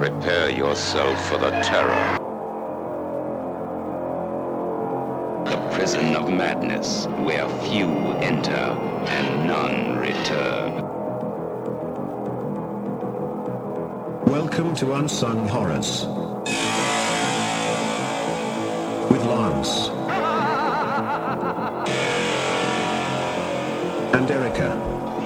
Prepare yourself for the terror. The prison of madness, where few enter and none return. Welcome to Unsung Horrors. With Lance. And Erica.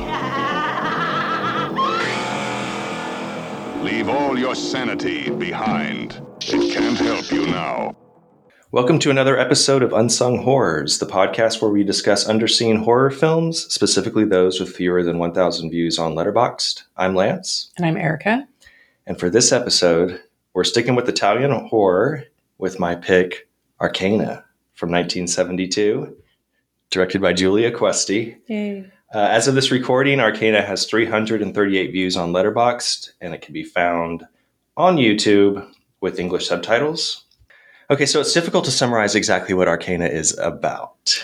Leave all your sanity behind. It can't help you now. Welcome to another episode of Unsung Horrors, the podcast where we discuss underseen horror films, specifically those with fewer than 1,000 views on Letterboxd. I'm Lance. And I'm Erica. And for this episode, we're sticking with Italian horror with my pick, Arcana, from 1972, directed by Giulia Questi. Yay. As of this recording, Arcana has 338 views on Letterboxd, and it can be found on YouTube with English subtitles. Okay, so it's difficult to summarize exactly what Arcana is about.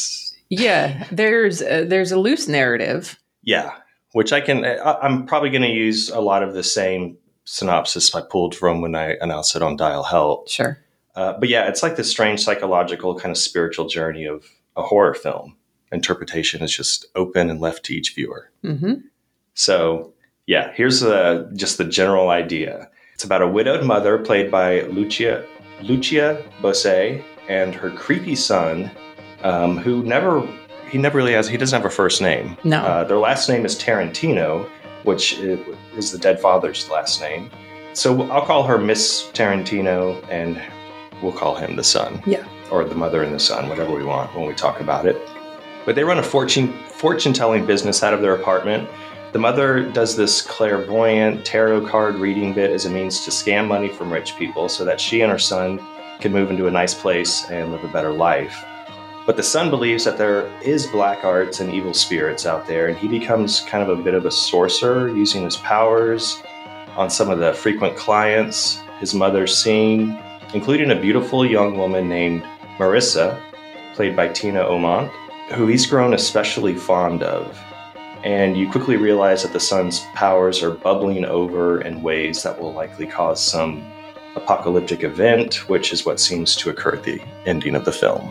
There's a loose narrative. Yeah, which I'm probably going to use a lot of the same synopsis I pulled from when I announced it on Dial Help. Sure. But yeah, it's like this strange psychological kind of spiritual journey of a horror film. Interpretation is just open and left to each viewer. Mm-hmm. So yeah, here's just the general idea. It's about a widowed mother played by Lucia Bosse and her creepy son, who he doesn't have a first name. No. Their last name is Tarantino, which is the dead father's last name. So I'll call her Miss Tarantino, and we'll call him the son. Yeah. Or the mother and the son, whatever we want when we talk about it. But they run a fortune-telling business out of their apartment. The mother does this clairvoyant tarot card reading bit as a means to scam money from rich people so that she and her son can move into a nice place and live a better life. But the son believes that there is black arts and evil spirits out there, and he becomes kind of a bit of a sorcerer, using his powers on some of the frequent clients his mother's seeing, including a beautiful young woman named Marissa, played by Tina Aumont, who he's grown especially fond of. And you quickly realize that the son's powers are bubbling over in ways that will likely cause some apocalyptic event, which is what seems to occur at the ending of the film.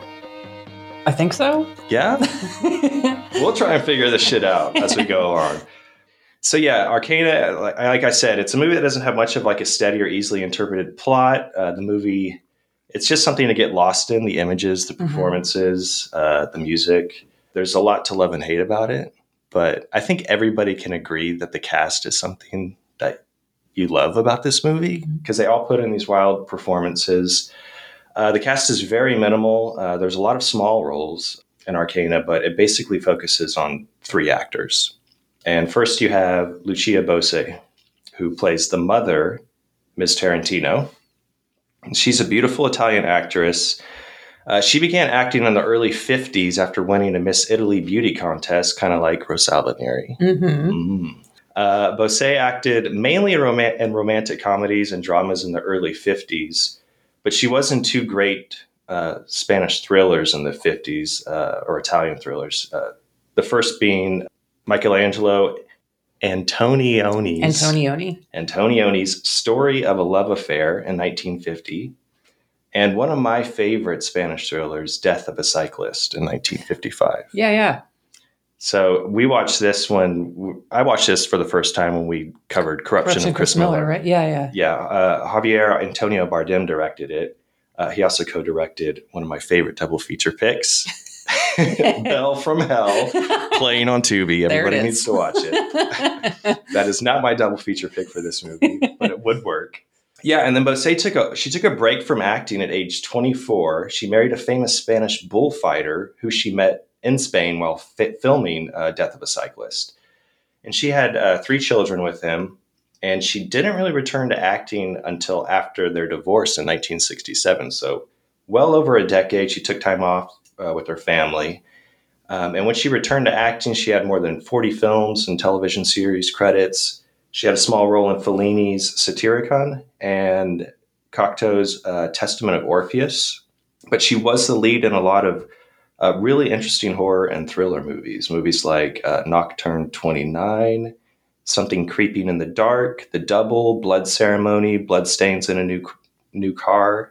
I think so. Yeah? We'll try and figure this shit out as we go along. So yeah, Arcana, like I said, it's a movie that doesn't have much of like a steady or easily interpreted plot. The movie, it's just something to get lost in, the images, the performances, the music. There's a lot to love and hate about it. But I think everybody can agree that the cast is something that you love about this movie because they all put in these wild performances. The cast is very minimal. There's a lot of small roles in Arcana, but it basically focuses on three actors. And first you have Lucia Bosse, who plays the mother, Ms. Tarantino. She's a beautiful Italian actress. She began acting in the early 50s after winning a Miss Italy beauty contest, kind of like Rosalba Neri. Mm-hmm. Bosse acted mainly in romantic comedies and dramas in the early 50s, but she was in two great Spanish thrillers in the 50s, or Italian thrillers. The first being Michelangelo Antonioni's Story of a Love Affair in 1950. And one of my favorite Spanish thrillers, Death of a Cyclist in 1955. Yeah. So we watched this one. I watched this for the first time when we covered Corruption of Chris Miller. Right? Yeah. Javier Antonio Bardem directed it. He also co-directed one of my favorite double feature picks, Belle from Hell, playing on Tubi. Everybody needs to watch it. That is not my double feature pick for this movie, but it would work. Yeah, and then Bosse took a break from acting at age 24. She married a famous Spanish bullfighter who she met in Spain while filming Death of a Cyclist. And she had 3 children with him, and she didn't really return to acting until after their divorce in 1967. So well over a decade, she took time off with her family. And when she returned to acting, she had more than 40 films and television series credits. She had a small role in Fellini's Satyricon and Cocteau's Testament of Orpheus. But she was the lead in a lot of really interesting horror and thriller movies like Nocturne 29 Something Creeping in the Dark, The Double, Blood Ceremony, Bloodstains in a New Car.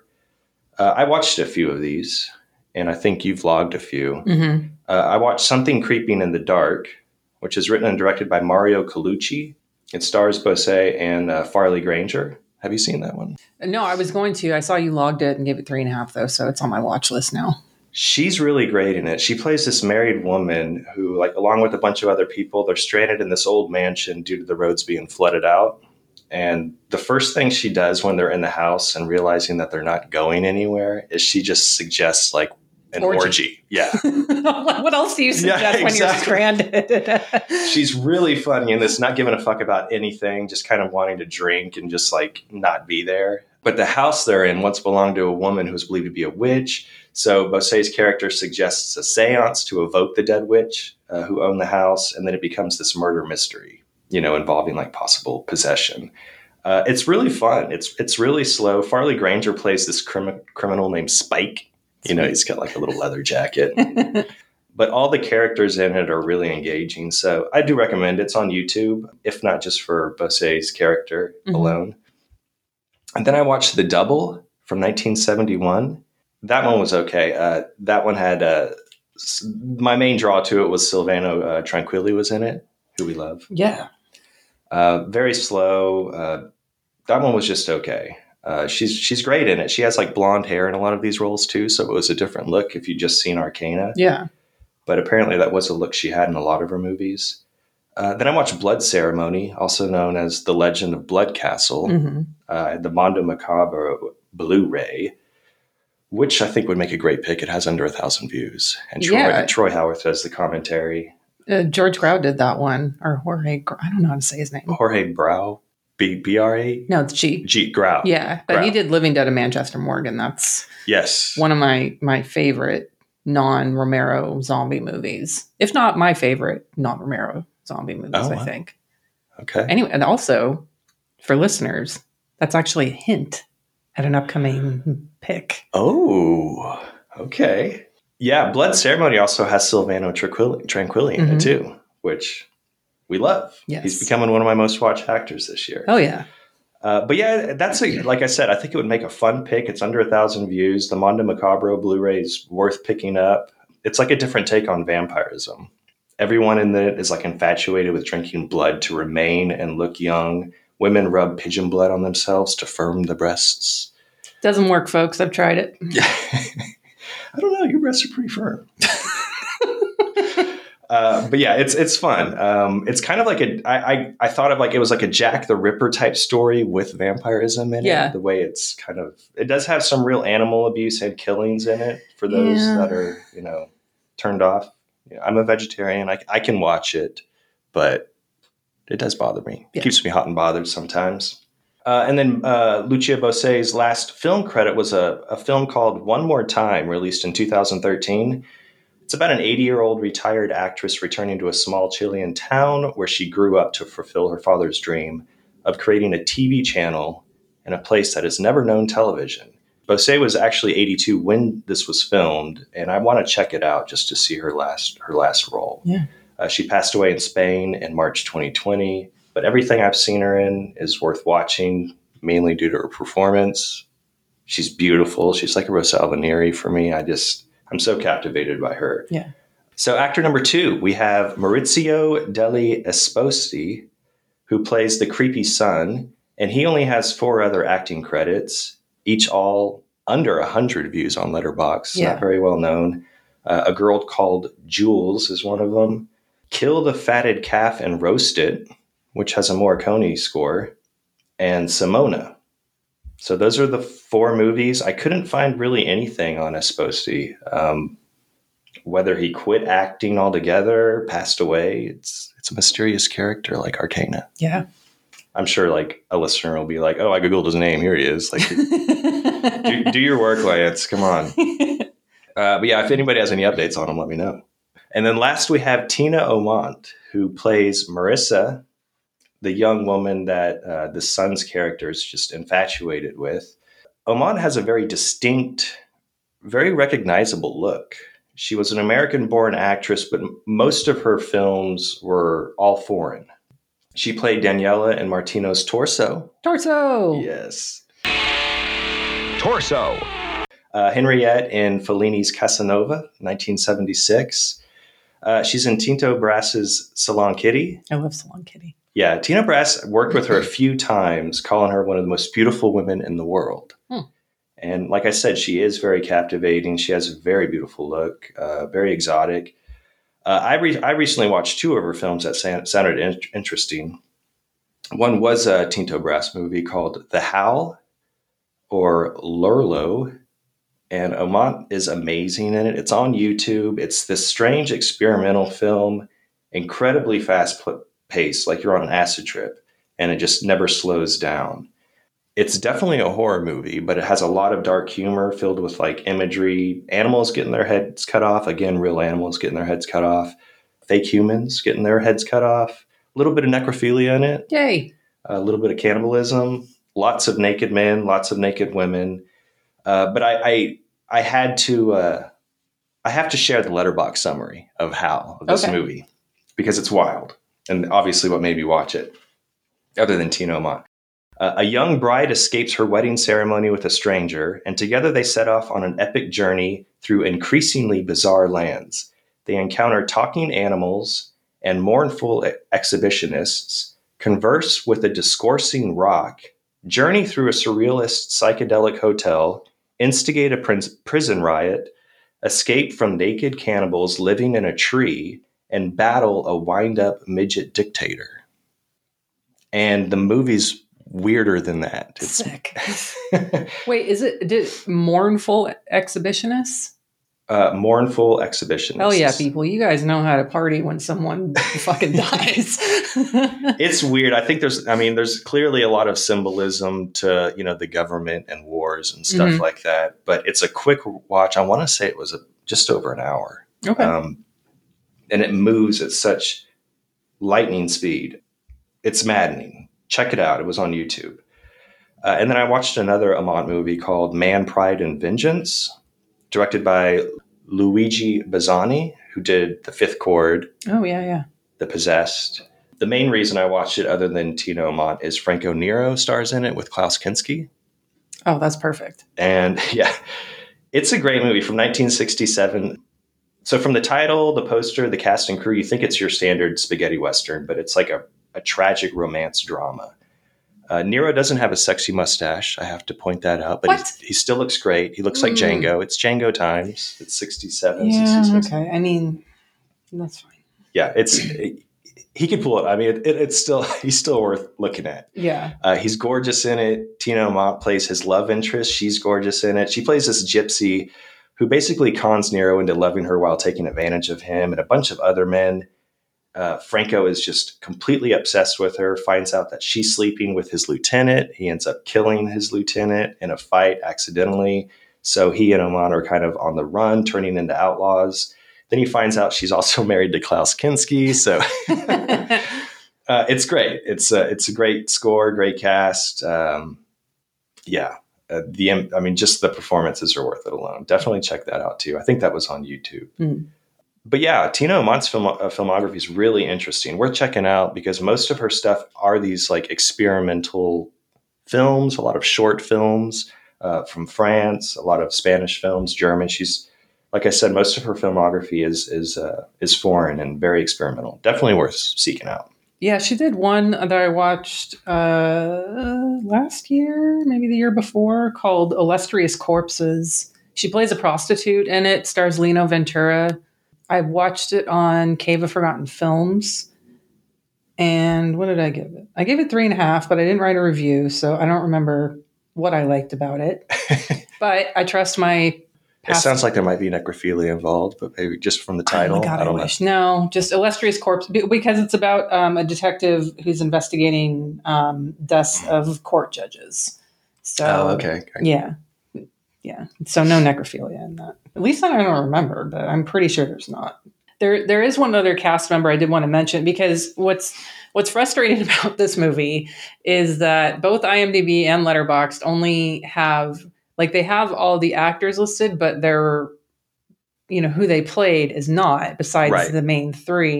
I watched a few of these, and I think you've logged a few. Mm-hmm. I watched Something Creeping in the Dark, which is written and directed by Mario Colucci. It stars Bosé and Farley Granger. Have you seen that one? No, I was going to. I saw you logged it and gave it 3.5, though, so it's on my watch list now. She's really great in it. She plays this married woman who, like, along with a bunch of other people, they're stranded in this old mansion due to the roads being flooded out. And the first thing she does when they're in the house and realizing that they're not going anywhere is she just suggests, like, an orgy. Yeah. What else do you suggest when you're stranded? She's really funny in this, not giving a fuck about anything, just kind of wanting to drink and just, like, not be there. But the house they're in once belonged to a woman who was believed to be a witch. So Bosé's character suggests a seance to evoke the dead witch who owned the house. And then it becomes this murder mystery, involving, like, possible possession. It's really fun. It's really slow. Farley Granger plays this criminal named Spike. He's got, like, a little leather jacket. But all the characters in it are really engaging. So I do recommend it. It's on YouTube, if not just for Bosé's character alone. And then I watched The Double from 1971. That one was okay. That one had my main draw to it was Silvano Tranquilli was in it, who we love. Yeah. Very slow. That one was just okay. She's great in it. She has, like, blonde hair in a lot of these roles too, so it was a different look if you'd just seen Arcana. Yeah. But apparently that was a look she had in a lot of her movies. Then I watched Blood Ceremony, also known as The Legend of Blood Castle, the Mondo Macabre Blu-ray, which I think would make a great pick. It has under 1,000 views. And Troy Howarth does the commentary. George Grau did that one. Or Jorge, I don't know how to say his name. Jorge Brau. B-R-A? No, it's G. G, Grau. Yeah, but Grau. He did Living Dead of Manchester Morgan. That's one of my favorite non-Romero zombie movies. If not my favorite non-Romero zombie movies, I think. Okay. Anyway, and also, for listeners, that's actually a hint at an upcoming pick. Oh, okay. Yeah, Blood Ceremony also has Silvano Tranquilli in it too, which we love. Yes. He's becoming one of my most watched actors this year. Oh, yeah. But yeah, like I said, I think it would make a fun pick. It's under 1,000 views. The Mondo Macabro Blu-ray is worth picking up. It's like a different take on vampirism. Everyone in it is, like, infatuated with drinking blood to remain and look young. Women rub pigeon blood on themselves to firm the breasts. Doesn't work, folks. I've tried it. I don't know. Your breasts are pretty firm. But yeah, it's fun. It's kind of like I thought of, like, it was like a Jack the Ripper type story with vampirism in it. The way it's it does have some real animal abuse and killings in it for those that are, turned off. I'm a vegetarian. I can watch it, but it does bother me. It keeps me hot and bothered sometimes. And then Lucia Bosé's last film credit was a film called One More Time, released in 2013. It's about an 80-year-old retired actress returning to a small Chilean town where she grew up to fulfill her father's dream of creating a TV channel in a place that has never known television. Bosé was actually 82 when this was filmed, and I want to check it out just to see her last role. Yeah. She passed away in Spain in March 2020, but everything I've seen her in is worth watching, mainly due to her performance. She's beautiful. She's like a Rosa Alvaneri for me. I'm so captivated by her. Yeah. So actor number 2, we have Maurizio degli Esposti, who plays the creepy son, and he only has 4 other acting credits, each all under 100 views on Letterboxd. Not very well known. A Girl Called Jules is one of them. Kill the Fatted Calf and Roast It, which has a Morricone score, and Simona. So those are the 4 movies. I couldn't find really anything on Esposti. Whether he quit acting altogether, passed away, it's a mysterious character like Arcana. Yeah. I'm sure, like, a listener will be like, oh, I Googled his name. Here he is. Like, do your work, Lance. Come on. But yeah, if anybody has any updates on him, let me know. And then last we have Tina Omont, who plays Marissa, the young woman that the son's character is just infatuated with. Omont has a very distinct, very recognizable look. She was an American-born actress, but most of her films were all foreign. She played Daniela in Martino's Torso. Torso! Yes. Torso. Henriette in Fellini's Casanova, 1976. She's in Tinto Brass's Salon Kitty. I love Salon Kitty. Yeah, Tina Brass worked with her a few times, calling her one of the most beautiful women in the world. And like I said, she is very captivating. She has a very beautiful look, very exotic. I recently watched 2 of her films that sounded interesting. One was a Tinto Brass movie called The Howl or Lurlo. And Amant is amazing in it. It's on YouTube. It's this strange experimental film, incredibly fast-paced, like you're on an acid trip, and it just never slows down. It's definitely a horror movie, but it has a lot of dark humor filled with like imagery, animals getting their heads cut off. Again, real animals getting their heads cut off. Fake humans getting their heads cut off. A little bit of necrophilia in it. Yay. A little bit of cannibalism. Lots of naked men, lots of naked women. But I have to share the Letterboxd summary of Howl, of this movie, because it's wild. And obviously what made me watch it, other than Tino Amant. A young bride escapes her wedding ceremony with a stranger, and together they set off on an epic journey through increasingly bizarre lands. They encounter talking animals and mournful exhibitionists, converse with a discoursing rock, journey through a surrealist psychedelic hotel, instigate a prison riot, escape from naked cannibals living in a tree, and battle a wind-up midget dictator. And the movie's weirder than that. It's sick. Wait, mournful exhibitionists? Mournful exhibitionists. Oh yeah, people, you guys know how to party when someone fucking dies. It's weird. I think there's clearly a lot of symbolism to, the government and wars and stuff like that. But it's a quick watch. I want to say it was just over an hour. Okay. And it moves at such lightning speed. It's maddening. Check it out. It was on YouTube. And then I watched another Amant movie called Man, Pride, and Vengeance, directed by Luigi Bazzani, who did The Fifth Chord. Oh, yeah. The Possessed. The main reason I watched it, other than Tino Amant, is Franco Nero stars in it with Klaus Kinski. Oh, that's perfect. And yeah, it's a great movie from 1967. So from the title, the poster, the cast and crew, you think it's your standard spaghetti Western, but it's like a tragic romance drama. Nero doesn't have a sexy mustache. I have to point that out, but he still looks great. He looks like Django. It's Django times. It's 67, yeah, 66. Okay. I mean, that's fine. Yeah, he could pull it. I mean, he's still worth looking at. Yeah. He's gorgeous in it. Tino Amant plays his love interest. She's gorgeous in it. She plays this gypsy who basically cons Nero into loving her while taking advantage of him and a bunch of other men. Franco is just completely obsessed with her, finds out that she's sleeping with his lieutenant. He ends up killing his lieutenant in a fight accidentally. So he and Amant are kind of on the run, turning into outlaws. Then he finds out she's also married to Klaus Kinski. So it's great. It's a great score, great cast. Just the performances are worth it alone. Definitely check that out too. I think that was on YouTube. Mm. But yeah, Tino Amant's filmography is really interesting. Worth checking out because most of her stuff are these like experimental films, a lot of short films from France, a lot of Spanish films, German. She's, like I said, most of her filmography is foreign and very experimental. Definitely worth seeking out. Yeah, she did one that I watched last year, maybe the year before, called Illustrious Corpses. She plays a prostitute in it, stars Lino Ventura. I watched it on Cave of Forgotten Films. And what did I give it? I gave it 3.5, but I didn't write a review, so I don't remember what I liked about it. But I trust my It sounds like there might be necrophilia involved, but maybe just from the title. Oh my God, I wish. No, just Illustrious Corpse, because it's about a detective who's investigating deaths of court judges. So, okay. Yeah. So no necrophilia in that. At least I don't remember, but I'm pretty sure there's not. There is one other cast member I did want to mention, because what's frustrating about this movie is that both IMDb and Letterboxd only have, like, they have all the actors listed, but they're, who they played is not, besides the main three.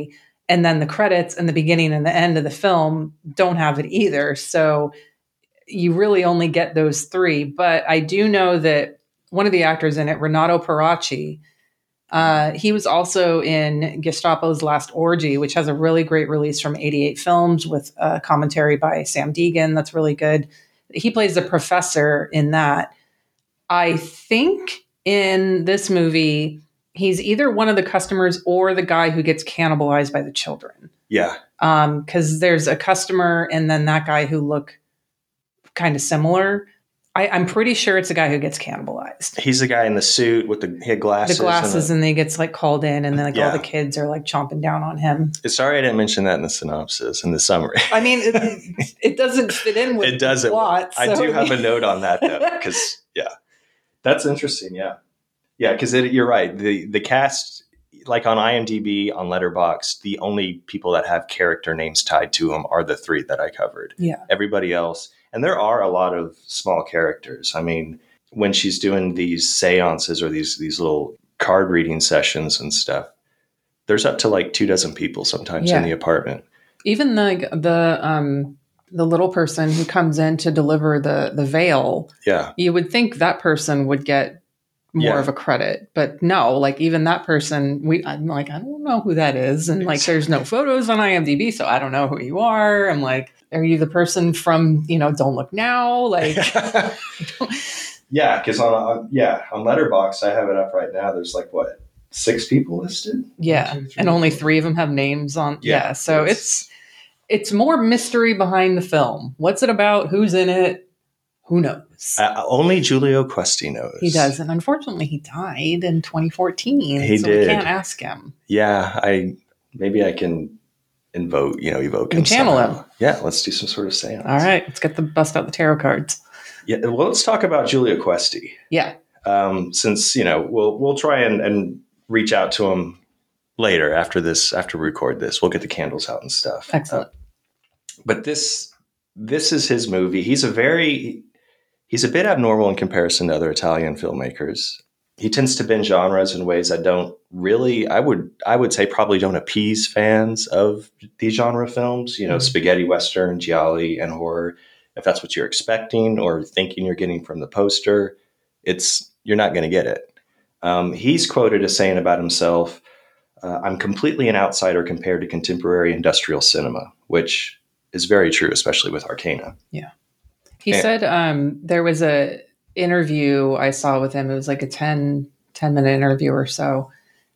And then the credits and the beginning and the end of the film don't have it either. So you really only get those three. But I do know that one of the actors in it, Renato Parachi, he was also in Gestapo's Last Orgy, which has a really great release from 88 Films with commentary by Sam Deegan. That's really good. He plays the professor in that. I think in this movie, he's either one of the customers or the guy who gets cannibalized by the children. Yeah. Because there's a customer and then that guy who look kind of similar. I'm pretty sure it's the guy who gets cannibalized. He's the guy in the suit with he had glasses. The glasses, and he gets like called in, and then all the kids are like chomping down on him. Sorry, I didn't mention that in the synopsis, in the summary. I mean, it doesn't fit in with the plot. So. I do have a note on that though, because that's interesting. Yeah, because you're right. The cast, like on IMDb, on Letterboxd, the only people that have character names tied to them are the three that I covered. Yeah, everybody else. And there are a lot of small characters. I mean, when she's doing these seances or these little card reading sessions and stuff, there's up to like 24 people sometimes in the apartment. Even the little person who comes in to deliver the veil. Yeah. You would think that person would get more of a credit, but no, like even that person, I'm like, I don't know who that is. And like, there's no photos on IMDb, so I don't know who you are. I'm like, are you the person from, Don't Look Now? Like, yeah. Cause on Letterboxd, I have it up right now. There's like 6 people listed. Yeah. 1, 2, 3, and only 3 of them have names on. Yeah. So it's more mystery behind the film. What's it about? Who's in it? Who knows? Only Giulio Questi knows. He does. And unfortunately, he died in 2014. He did. We can't ask him. Yeah. Maybe I can evoke him. Channel him. Yeah. Let's do some sort of seance. All right. Let's bust out the tarot cards. Yeah. Well, let's talk about Giulio Questi. Yeah. Since, we'll try and reach out to him later after we record this. We'll get the candles out and stuff. Excellent. But this is his movie. He's a bit abnormal in comparison to other Italian filmmakers. He tends to bend genres in ways that don't really, I would say probably don't appease fans of these genre films, spaghetti Western, gialli, and horror. If that's what you're expecting or thinking you're getting from the poster, you're not going to get it. He's quoted as saying about himself, I'm completely an outsider compared to contemporary industrial cinema, which is very true, especially with Arcana. Yeah. He said there was a interview I saw with him. It was like a 10-minute interview or so.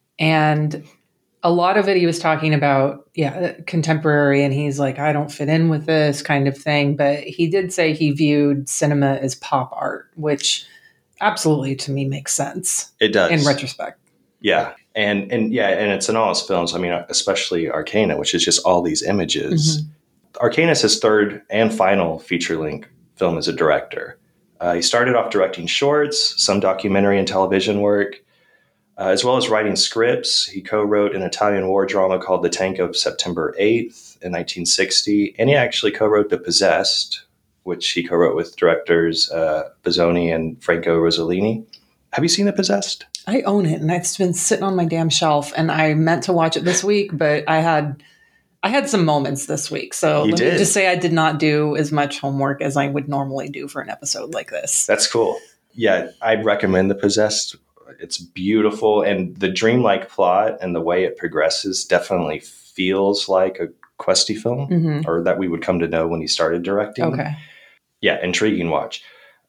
And a lot of it he was talking about, contemporary. And he's like, I don't fit in with this kind of thing. But he did say he viewed cinema as pop art, which absolutely to me makes sense. It does. In retrospect. Yeah. And it's in all his films. I mean, especially Arcana, which is just all these images. Mm-hmm. Arcana is his third and final feature-length film as a director. He started off directing shorts, some documentary and television work, as well as writing scripts. He co-wrote an Italian war drama called The Tank of September 8th in 1960, and he actually co-wrote The Possessed, which he co-wrote with directors Bazzoni and Franco Rossellini. Have you seen The Possessed? I own it, and it's been sitting on my damn shelf, and I meant to watch it this week, but I had some moments this week. So let me just say I did not do as much homework as I would normally do for an episode like this. That's cool. Yeah, I'd recommend The Possessed. It's beautiful. And the dreamlike plot and the way it progresses definitely feels like a Questi film, or that we would come to know when he started directing. Okay. Yeah, intriguing watch.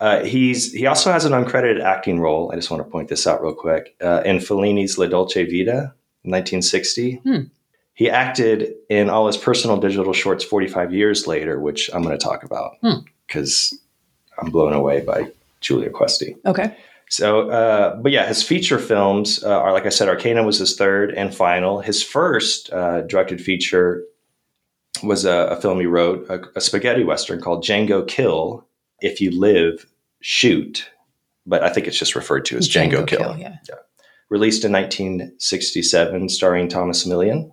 He also has an uncredited acting role. I just want to point this out real quick. In Fellini's La Dolce Vita, 1960. He acted in all his personal digital shorts 45 years later, which I'm going to talk about because I'm blown away by Giulio Questi. Okay. So, but yeah, his feature films are, like I said, Arcana was his third and final. His first directed feature was a film he wrote, a spaghetti Western called Django Kill, If You Live, Shoot. But I think it's just referred to as Django Kill. Yeah. Released in 1967, starring Thomas Millian.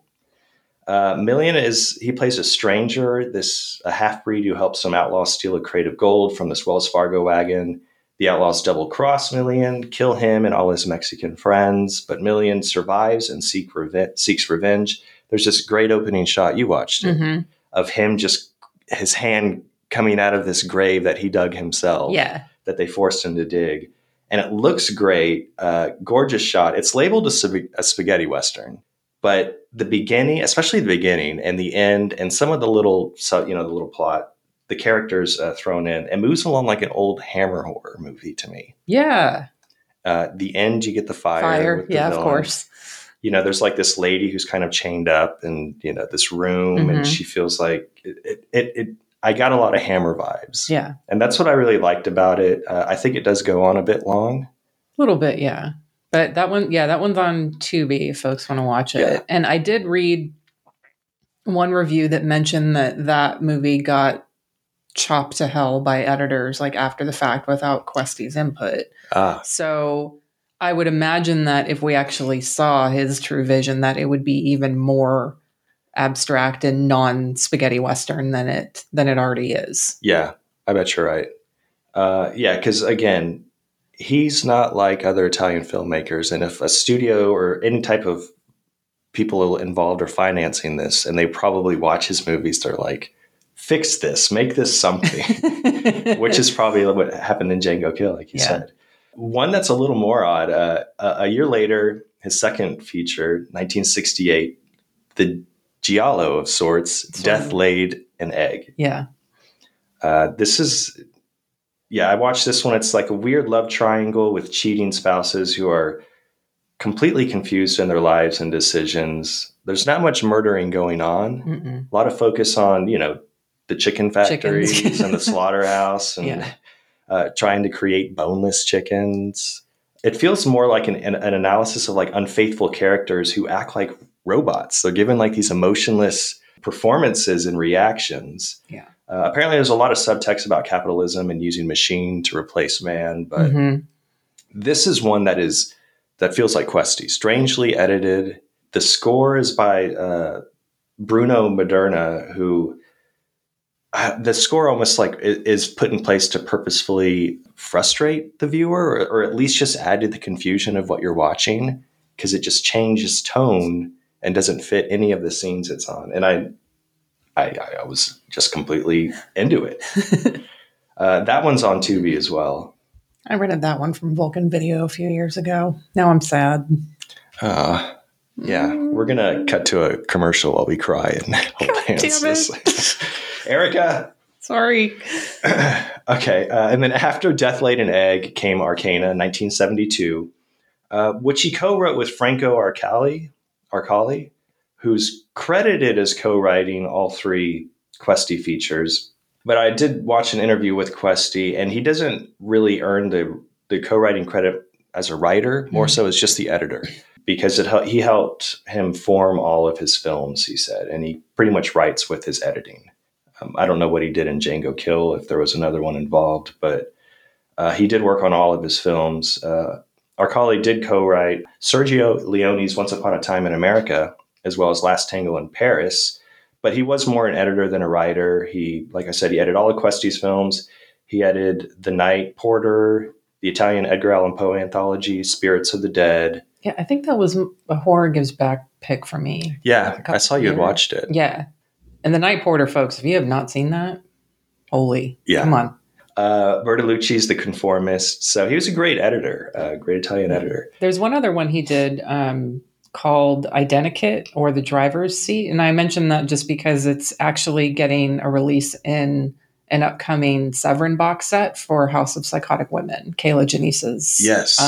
Millian he plays a stranger, a half-breed who helps some outlaws steal a crate of gold from this Wells Fargo wagon. The outlaws double-cross Millian, kill him and all his Mexican friends, but Millian survives and seeks revenge there's this great opening shot. You watched it of him just his hand coming out of this grave that he dug himself. Yeah. That they forced him to dig. And it looks great. Gorgeous shot. It's labeled a spaghetti Western, but the beginning, especially the beginning and the end and some of the little, the little plot, the characters thrown in, it moves along like an old Hammer horror movie to me. Yeah. The end, you get the fire. With the yeah, villain. Of course. There's like this lady who's kind of chained up in, this room and she feels like I got a lot of Hammer vibes. Yeah. And that's what I really liked about it. I think it does go on a bit long. A little bit, yeah. But that one's on Tubi if folks want to watch it. Yeah. And I did read one review that mentioned that movie got chopped to hell by editors like after the fact without Questy's input. So I would imagine that if we actually saw his true vision, that it would be even more abstract and non-spaghetti Western than it already is. Yeah, I bet you're right. Because again, he's not like other Italian filmmakers. And if a studio or any type of people involved are financing this and they probably watch his movies, they're like, fix this, make this something, which is probably what happened in Django Kill, like you said. One that's a little more odd, a year later, his second feature, 1968, the giallo of sorts, Death Laid an Egg. Yeah. I watched this one. It's like a weird love triangle with cheating spouses who are completely confused in their lives and decisions. There's not much murdering going on. A lot of focus on, the chicken factories and the slaughterhouse and trying to create boneless chickens. It feels more like an analysis of like unfaithful characters who act like robots. They're given like these emotionless performances and reactions. Yeah. Apparently there's a lot of subtext about capitalism and using machine to replace man. But this is one that feels like Questy, strangely edited. The score is by Bruno Maderna, who the score almost like is put in place to purposefully frustrate the viewer or at least just add to the confusion of what you're watching because it just changes tone and doesn't fit any of the scenes it's on. And I was just completely into it. That one's on Tubi as well. I rented that one from Vulcan Video a few years ago. Now I'm sad. We're going to cut to a commercial while we cry and hold hands. Erica. Sorry. Okay. And then after Death Laid an Egg came Arcana, 1972, which he co-wrote with Franco Arcali, who's credited as co-writing all three Questy features. But I did watch an interview with Questy, and he doesn't really earn the co-writing credit as a writer, more so as just the editor, because he helped him form all of his films, he said, and he pretty much writes with his editing. I don't know what he did in Django Kill, if there was another one involved, but he did work on all of his films. Arcali did co-write Sergio Leone's Once Upon a Time in America, as well as Last Tango in Paris. But he was more an editor than a writer. Like I said, he edited all of Questy's films. He edited The Night Porter, the Italian Edgar Allan Poe anthology, Spirits of the Dead. Yeah, I think that was a Horror Gives Back pick for me. Yeah, I saw you had watched it. Yeah. And The Night Porter, folks, if you have not seen that, come on. Bertolucci's The Conformist. So he was a great editor, great Italian editor. There's one other one he did called Identikit, or The Driver's Seat. And I mentioned that just because it's actually getting a release in an upcoming Severin box set for House of Psychotic Women, Kayla Janice's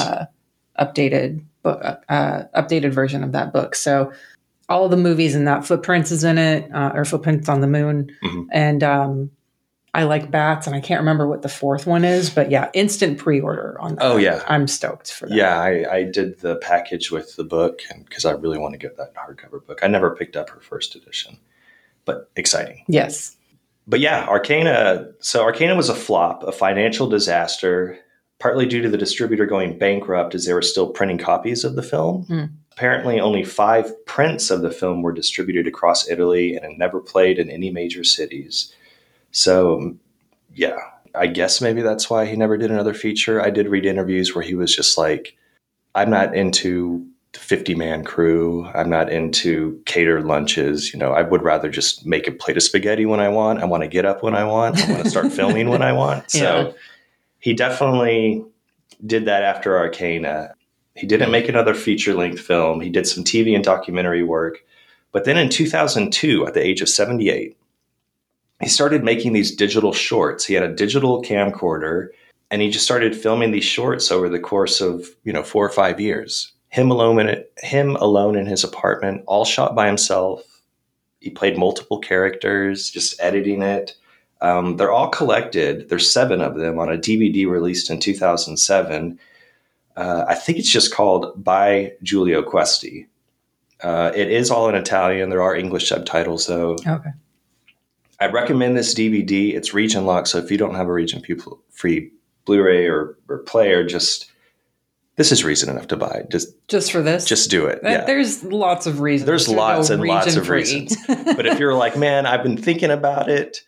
updated version of that book. So all of the movies in that, Footprints is in it, or Footprints on the Moon. And I Like Bats, and I can't remember what the fourth one is, but yeah, instant pre-order on that. Oh yeah, I'm stoked for that. Yeah, I did the package with the book, and because I really want to get that hardcover book. I never picked up her first edition, but exciting. Yes. But yeah, Arcana. So Arcana was a flop, a financial disaster, partly due to the distributor going bankrupt as they were still printing copies of the film. Apparently, only 5 prints of the film were distributed across Italy, and it never played in any major cities. So, yeah, I guess maybe that's why he never did another feature. I did read interviews where he was just like, I'm not into 50-man crew. I'm not into catered lunches. I would rather just make a plate of spaghetti when I want. I want to get up when I want. I want to start filming when I want. So he definitely did that after Arcana. He didn't make another feature-length film. He did some TV and documentary work. But then in 2002, at the age of 78, he started making these digital shorts. He had a digital camcorder, and he just started filming these shorts over the course of 4 or 5 years. Him alone in his apartment, all shot by himself. He played multiple characters, just editing it. They're all collected. There's 7 of them on a DVD released in 2007. I think it's just called By Giulio Questi. It is all in Italian. There are English subtitles, though. Okay. I'd recommend this DVD. It's region locked, so if you don't have a region-free Blu-ray or player, this is reason enough to buy. Just for this? Just do it. Yeah. There's lots of reasons. There's lots and lots of reasons. But if you're like, man, I've been thinking about it,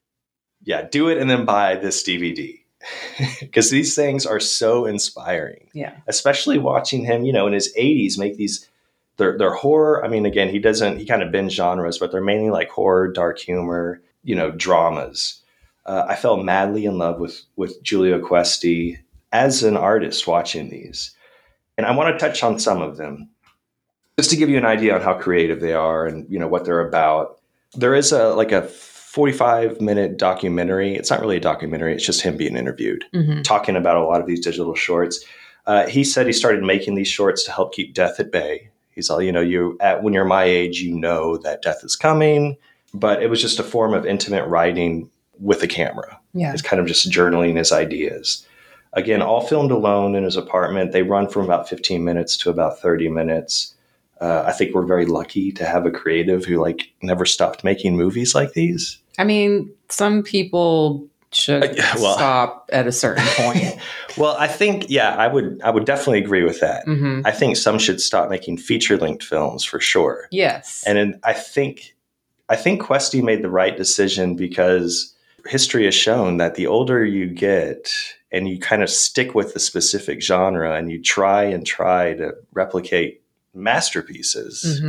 do it and then buy this DVD. Because these things are so inspiring. Yeah. Especially watching him, in his 80s make these, they're horror. I mean, again, he kind of bends genres, but they're mainly like horror, dark humor, dramas. I fell madly in love with Giulio Questi as an artist watching these. And I want to touch on some of them just to give you an idea on how creative they are and, what they're about. There is a 45-minute documentary. It's not really a documentary. It's just him being interviewed, talking about a lot of these digital shorts. He said he started making these shorts to help keep death at bay. He's all, when you're my age, that death is coming, but it was just a form of intimate writing with a camera. Yeah. It's kind of just journaling his ideas. Again, all filmed alone in his apartment. They run from about 15 minutes to about 30 minutes. I think we're very lucky to have a creative who never stopped making movies like these. I mean, Some people should stop at a certain point. Well, I think, I would definitely agree with that. Mm-hmm. I think some should stop making feature-length films for sure. Yes. And I think Questi made the right decision because history has shown that the older you get and you kind of stick with the specific genre and you try to replicate masterpieces,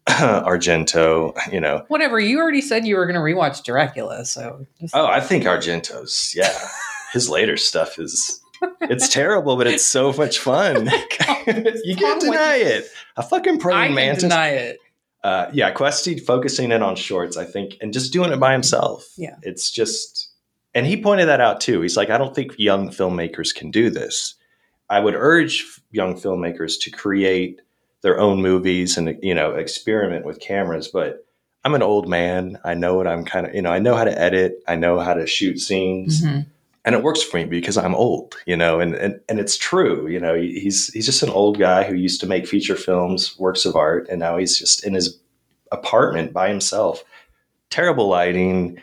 Argento, Whatever. You already said you were going to rewatch Dracula, so. I think Argento's, his later stuff it's terrible, but it's so much fun. You can't deny it. A fucking praying mantis. I can deny it. Questi focusing in on shorts, I think, and just doing it by himself. Yeah. It's just, and he pointed that out too. He's like, I don't think young filmmakers can do this. I would urge young filmmakers to create their own movies and, experiment with cameras. But I'm an old man. I know what I'm kind of, I know how to edit. I know how to shoot scenes. Mm-hmm. And it works for me because I'm old, and it's true. He's just an old guy who used to make feature films, works of art. And now he's just in his apartment by himself. Terrible lighting,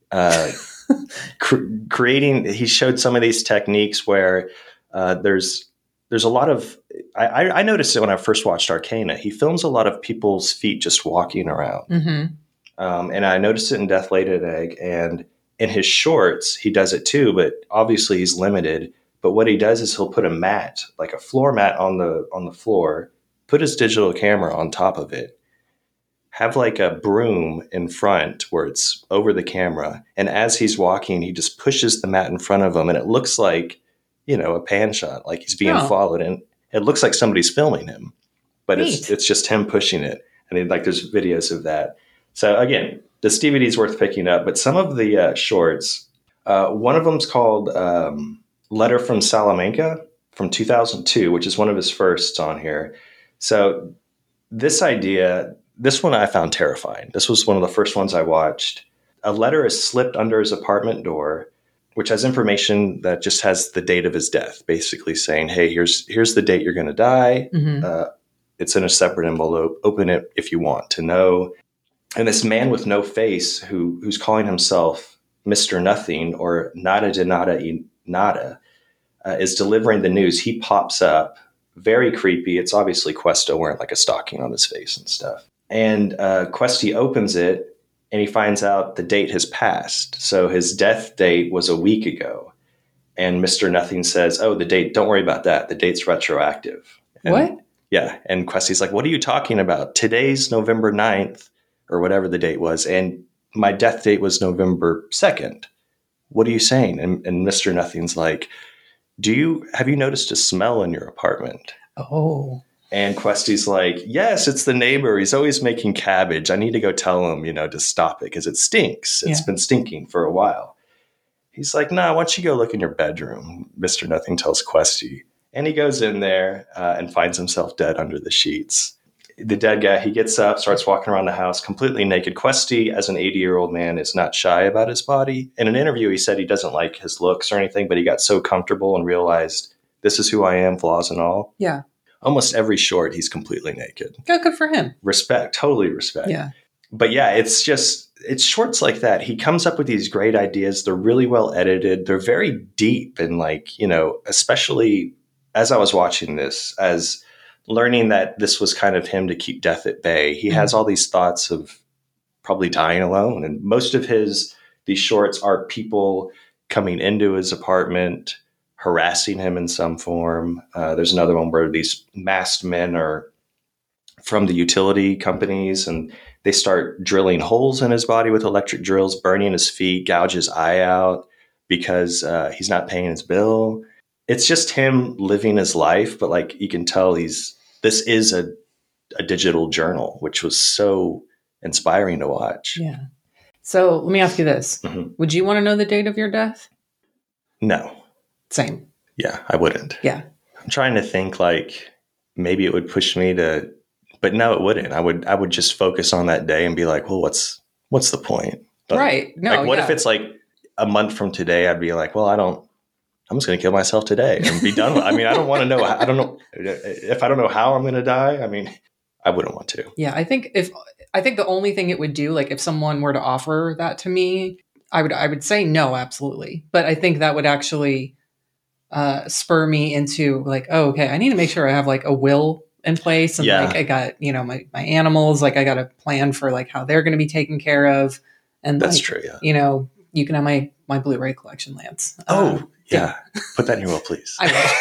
creating. He showed some of these techniques where there's a lot of, I noticed it when I first watched Arcana. He films a lot of people's feet just walking around. Mm-hmm. And I noticed it in Death Laid an Egg. And in his shorts, he does it too, but obviously he's limited. But what he does is he'll put a mat, like a floor mat on the floor, put his digital camera on top of it, have like a broom in front where it's over the camera. And as he's walking, he just pushes the mat in front of him. And it looks like, a pan shot, like he's being followed. And it looks like somebody's filming him, but it's just him pushing it. And there's videos of that. So again, this DVD is worth picking up, but some of the shorts, one of them's called Letter from Salamanca from 2002, which is one of his firsts on here. So this one I found terrifying. This was one of the first ones I watched. A letter is slipped under his apartment door, which has information that just has the date of his death, basically saying, hey, here's the date you're going to die. Mm-hmm. It's in a separate envelope. Open it if you want to know. And this man with no face who's calling himself Mr. Nothing or Nada de Nada y Nada is delivering the news. He pops up, very creepy. It's obviously Questo wearing like a stocking on his face and stuff. And Questi opens it and he finds out the date has passed. So his death date was a week ago. And Mr. Nothing says, oh, the date, don't worry about that. The date's retroactive. And what? Yeah. And Questy's like, what are you talking about? Today's November 9th or whatever the date was. And my death date was November 2nd. What are you saying? And Mr. Nothing's like, have you noticed a smell in your apartment? Oh. And Questy's like, yes, it's the neighbor. He's always making cabbage. I need to go tell him, to stop it because it stinks. It's been stinking for a while. He's like, nah, why don't you go look in your bedroom? Mr. Nothing tells Questy. And he goes in there and finds himself dead under the sheets. The dead guy, he gets up, starts walking around the house completely naked. Questy, as an 80-year-old man, is not shy about his body. In an interview, he said he doesn't like his looks or anything, but he got so comfortable and realized, this is who I am, flaws and all. Yeah. Almost every short, he's completely naked. Yeah, good for him. Respect, totally respect. Yeah. But yeah, it's shorts like that. He comes up with these great ideas. They're really well edited. They're very deep. And especially as I was watching this, as learning that this was kind of him to keep death at bay, he has all these thoughts of probably dying alone. And most of these shorts are people coming into his apartment, harassing him in some form. There's another one where these masked men are from the utility companies and they start drilling holes in his body with electric drills, burning his feet, gouge his eye out because he's not paying his bill. It's just him living his life, but you can tell this is a digital journal, which was so inspiring to watch. Yeah. So let me ask you this. Mm-hmm. Would you want to know the date of your death? No. Same. Yeah, I wouldn't. Yeah. I'm trying to think maybe it would push me to, but no, it wouldn't. I would just focus on that day and be like, well, what's the point? But right. No. What if it's a month from today? I'd be like, well, I'm just going to kill myself today and be done with it. I mean, I don't want to know. I don't know if I don't know how I'm going to die. I mean, I wouldn't want to. Yeah. I think the only thing it would do, if someone were to offer that to me, I would say no, absolutely. But I think that would actually spur me into oh, okay, I need to make sure I have a will in place. And I got, my animals, I got a plan for how they're going to be taken care of. And that's true. Yeah. You can have my Blu-ray collection, Lance. Yeah. Put that in your will, please.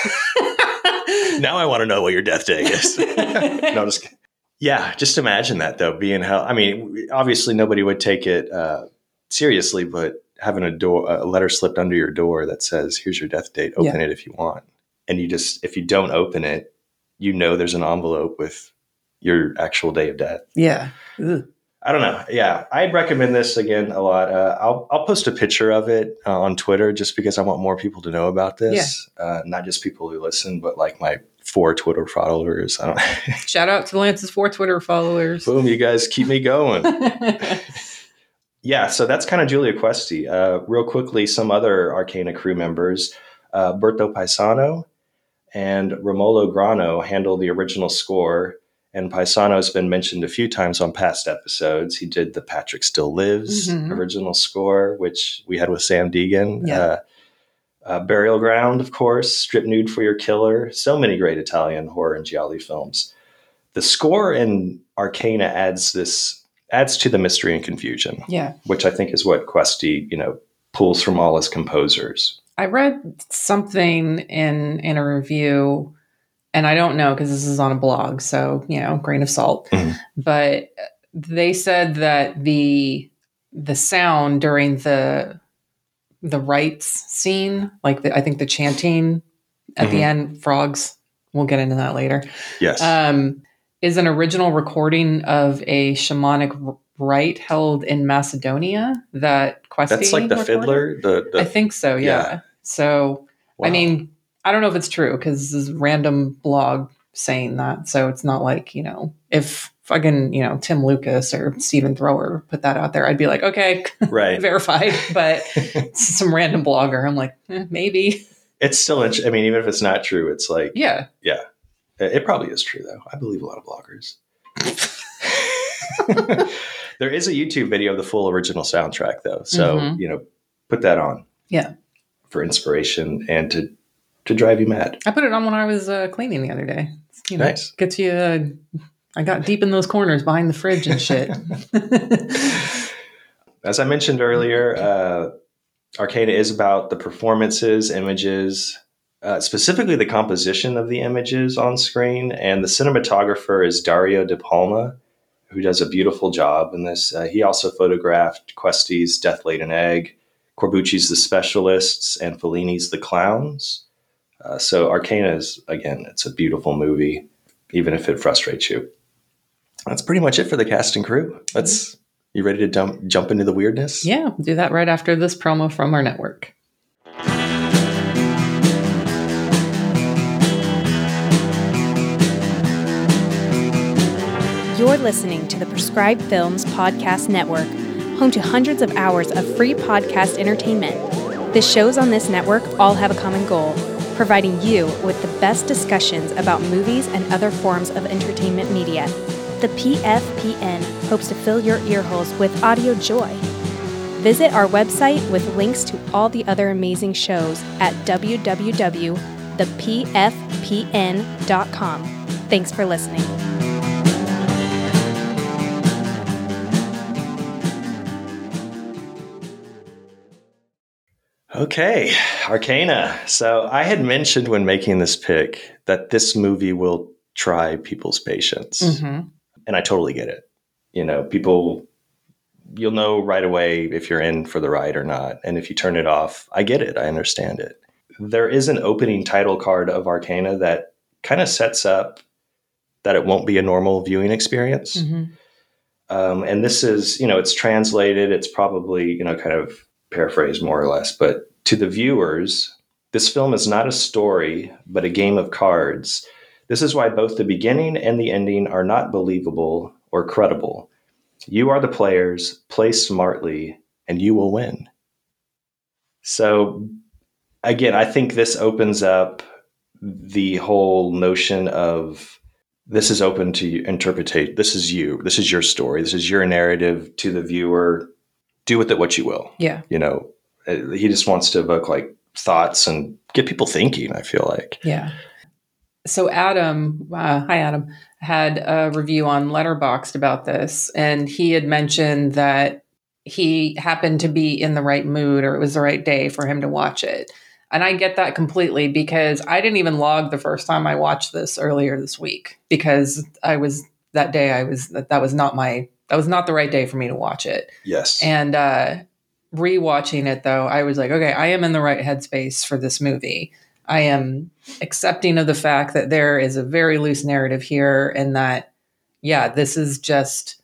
I will. Now I want to know what your death day is. No, just kidding. Yeah. Just imagine that though, being how, I mean, obviously nobody would take it seriously, but having a letter slipped under your door that says, here's your death date, open it if you want. And if you don't open it, there's an envelope with your actual day of death. Yeah. Ugh. I don't know. Yeah. I'd recommend this again a lot. I'll post a picture of it on Twitter just because I want more people to know about this. Yeah. Not just people who listen, but my 4 Twitter followers. I don't Shout out to Lance's 4 Twitter followers. Boom. You guys keep me going. Yeah, so that's kind of Julia Questy. Real quickly, some other Arcana crew members, Berto Paisano and Romolo Grano handle the original score, and Paisano's been mentioned a few times on past episodes. He did the Patrick Still Lives original score, which we had with Sam Deegan. Yeah. Burial Ground, of course, Strip Nude for Your Killer. So many great Italian horror and gialli films. The score in Arcana adds to the mystery and confusion. Yeah. Which I think is what Questy, pulls from all his composers. I read something in a review, and I don't know because this is on a blog, so, grain of salt. Mm-hmm. But they said that the sound during the rites scene, I think the chanting at the end, frogs, we'll get into that later. Yes. Is an original recording of a shamanic rite held in Macedonia that Questy That's the recorded. Fiddler? I think so, yeah. So, wow. I mean, I don't know if it's true because this is a random blog saying that. So it's not if fucking, Tim Lucas or Stephen Thrower put that out there, I'd be like, okay, right. Verified. But some random blogger, I'm like, maybe. It's still interesting. I mean, even if it's not true, it's yeah. Yeah. It probably is true, though. I believe a lot of bloggers. There is a YouTube video of the full original soundtrack, though. So, put that on. Yeah. For inspiration and to drive you mad. I put it on when I was cleaning the other day. Nice. Gets you... I got deep in those corners behind the fridge and shit. As I mentioned earlier, Arcana is about the performances, images, specifically the composition of the images on screen. And the cinematographer is Dario De Palma, who does a beautiful job in this. He also photographed Questi's Death Laid an Egg, Corbucci's The Specialists, and Fellini's The Clowns. So Arcana is, again, it's a beautiful movie, even if it frustrates you. That's pretty much it for the cast and crew. You ready to jump into the weirdness? Yeah, do that right after this promo from our network. You're listening to the Prescribed Films Podcast Network, home to hundreds of hours of free podcast entertainment. The shows on this network all have a common goal, providing you with the best discussions about movies and other forms of entertainment media. The PFPN hopes to fill your earholes with audio joy. Visit our website with links to all the other amazing shows at www.thepfpn.com. Thanks for listening. Okay, Arcana. So I had mentioned when making this pick that this movie will try people's patience. Mm-hmm. And I totally get it. You know, you'll know right away if you're in for the ride or not. And if you turn it off, I get it. I understand it. There is an opening title card of Arcana that kind of sets up that it won't be a normal viewing experience. Mm-hmm. And this is, it's translated. It's probably, kind of paraphrased more or less. But to the viewers, this film is not a story, but a game of cards. This is why both the beginning and the ending are not believable or credible. You are the players, play smartly, and you will win. So, again, I think this opens up the whole notion of this is open to interpretation. This is you. This is your story. This is your narrative to the viewer. Do with it what you will. Yeah. He just wants to evoke like thoughts and get people thinking, I feel like. Yeah. So Adam, hi Adam, had a review on Letterboxd about this, and he had mentioned that he happened to be in the right mood, or it was the right day for him to watch it. And I get that completely, because I didn't even log the first time I watched this earlier this week, because that was not the right day for me to watch it. Yes. And rewatching it though, I was like, okay, I am in the right headspace for this movie. I am accepting of the fact that there is a very loose narrative here, and that, this is just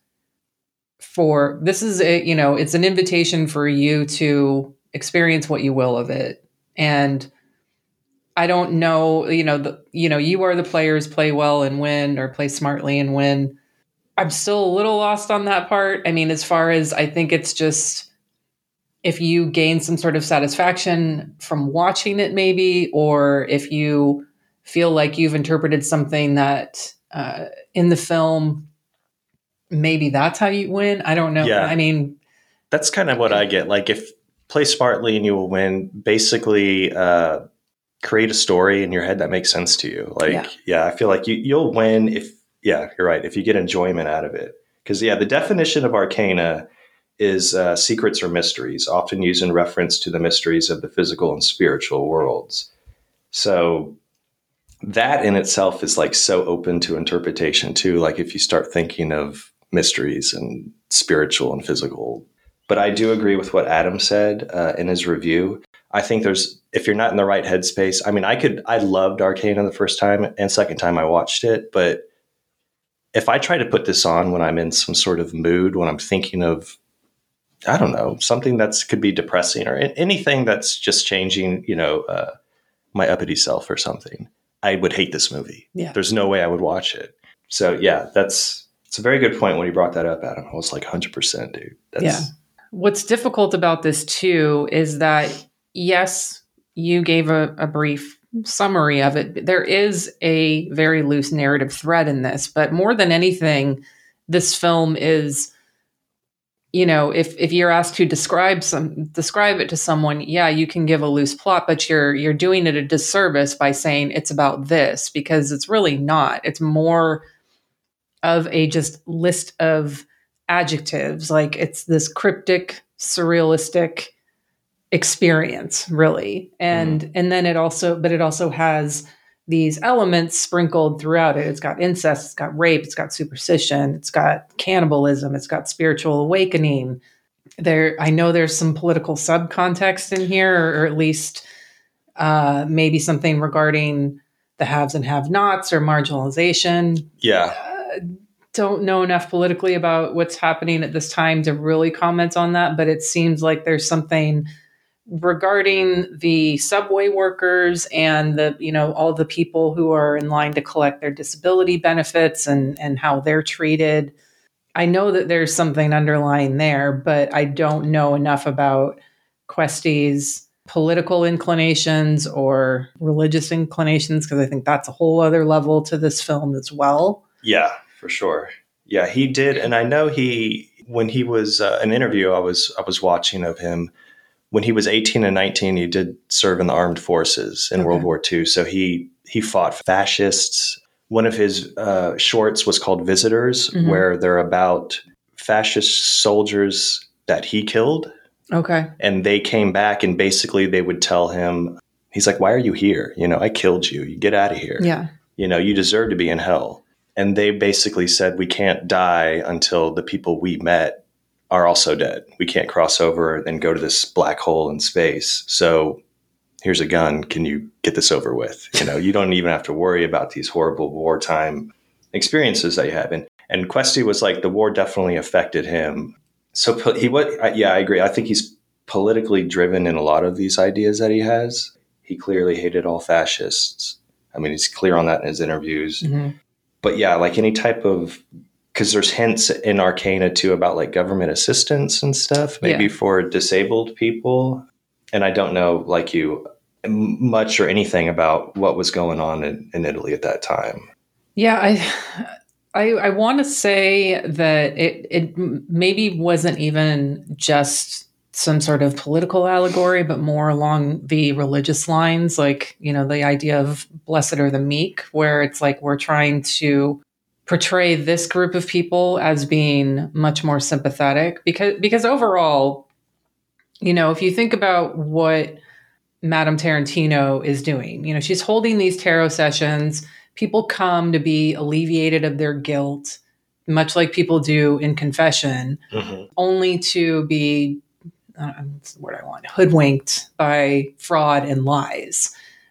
it's an invitation for you to experience what you will of it. And I don't know, you are the players, play well and win, or play smartly and win. I'm still a little lost on that part. I mean, as far as I think it's just, if you gain some sort of satisfaction from watching it, maybe, or if you feel like you've interpreted something that in the film, maybe that's how you win. I don't know. Yeah. I mean, that's kind of what I get. Like, if play smartly and you will win, basically create a story in your head that makes sense to you. Like, I feel like you'll win if, you're right, if you get enjoyment out of it. Because, the definition of Arcana is secrets or mysteries, often used in reference to the mysteries of the physical and spiritual worlds. So that in itself is like so open to interpretation too. Like, if you start thinking of mysteries and spiritual and physical. But I do agree with what Adam said in his review. I think if you're not in the right headspace, I mean, I loved Arcana the first time and second time I watched it, but if I try to put this on when I'm in some sort of mood, when I'm thinking of, I don't know, something that could be depressing or anything that's just changing, my uppity self or something, I would hate this movie. Yeah. There's no way I would watch it. So it's a very good point when you brought that up, Adam. I was like 100%, dude. What's difficult about this too is that, yes, you gave a brief summary of it. There is a very loose narrative thread in this, but more than anything, this film is, if you're asked to describe it to someone, you can give a loose plot, but you're doing it a disservice by saying it's about this, because it's really not. It's more of a just list of adjectives. Like, it's this cryptic, surrealistic experience, really. And then it also has these elements sprinkled throughout it. It's got incest, it's got rape, it's got superstition, it's got cannibalism, it's got spiritual awakening. I know there's some political subcontext in here, or at least maybe something regarding the haves and have-nots or marginalization. Yeah. Don't know enough politically about what's happening at this time to really comment on that, but it seems like there's something regarding the subway workers and all the people who are in line to collect their disability benefits and how they're treated. I know that there's something underlying there, but I don't know enough about Questy's political inclinations or religious inclinations, because I think that's a whole other level to this film as well. Yeah, for sure. Yeah, he did. And I know when he was an interview I was watching of him, when he was 18 and 19, he did serve in the armed forces in World War II. So he fought fascists. One of his shorts was called Visitors, where they're about fascist soldiers that he killed. Okay. And they came back and basically they would tell him, he's like, why are you here? I killed you. You get out of here. Yeah. You deserve to be in hell. And they basically said, we can't die until the people we met are also dead. We can't cross over and go to this black hole in space. So here's a gun. Can you get this over with? You don't even have to worry about these horrible wartime experiences that you have. And Questy was like, the war definitely affected him. So I agree. I think he's politically driven in a lot of these ideas that he has. He clearly hated all fascists. I mean, he's clear on that in his interviews. But yeah, like any type of, because there's hints in Arcana too about like government assistance and stuff, maybe for disabled people. And I don't know, like you, much or anything about what was going on in Italy at that time. Yeah, I want to say that it maybe wasn't even just some sort of political allegory, but more along the religious lines, like, the idea of blessed are the meek, where it's like we're trying to portray this group of people as being much more sympathetic, because overall, if you think about what Madame Tarantino is doing, she's holding these tarot sessions. People come to be alleviated of their guilt, much like people do in confession, only to be, what's the word I want, hoodwinked by fraud and lies.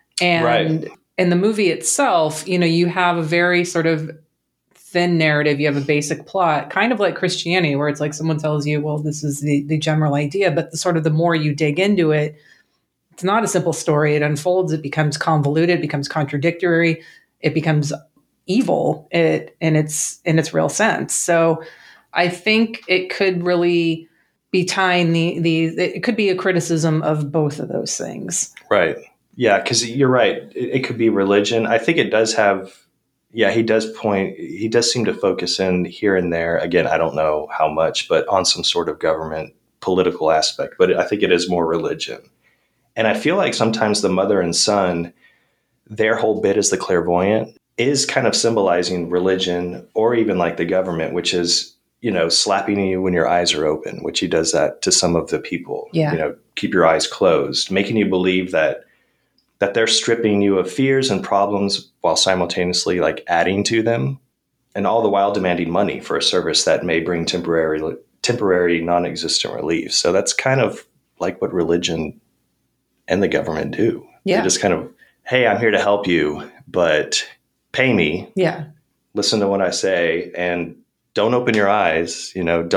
And in the movie itself, you have a very sort of thin narrative. You have a basic plot, kind of like Christianity, where it's like someone tells you, well, this is the general idea, but the more you dig into it, it's not a simple story. It unfolds, it becomes convoluted, it becomes contradictory, it becomes evil in its real sense. So I think it could really be tying it could be a criticism of both of those things. Right. Yeah, because you're right. It could be religion. I think it does have, he does seem to focus in here and there. Again, I don't know how much, but on some sort of government political aspect. But I think it is more religion. And I feel like sometimes the mother and son, their whole bit as the clairvoyant is kind of symbolizing religion, or even like the government, which is, slapping you when your eyes are open, which he does that to some of the people. Yeah. Keep your eyes closed, making you believe that they're stripping you of fears and problems while simultaneously like adding to them, and all the while demanding money for a service that may bring temporary non-existent relief. So that's kind of like what religion and the government do. Yeah. They're just kind of, hey, I'm here to help you, but pay me. Yeah. Listen to what I say and don't open your eyes.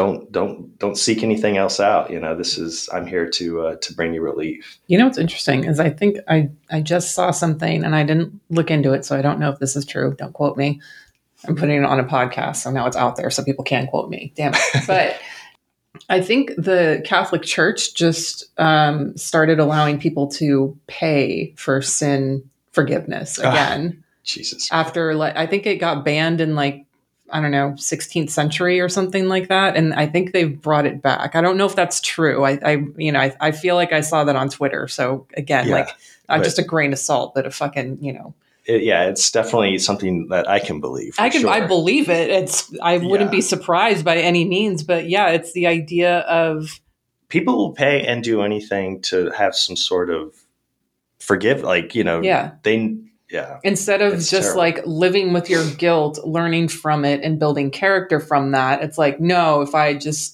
Don't seek anything else out. I'm here to bring you relief. What's interesting is I think I just saw something and I didn't look into it, so I don't know if this is true. Don't quote me. I'm putting it on a podcast, so now it's out there, so people can quote me. Damn it. But I think the Catholic Church just started allowing people to pay for sin forgiveness again. Jesus. After, I think it got banned in 16th century or something like that. And I think they've brought it back. I don't know if that's true. I feel like I saw that on Twitter. So again, not just a grain of salt, but a fucking, it's definitely something that I can believe. I believe it. I wouldn't be surprised by any means, but yeah, it's the idea of people will pay and do anything to have some sort of forgive, like, Yeah. Instead of just terrible. like living with your guilt, learning from it and building character from that, it's like, no, if I just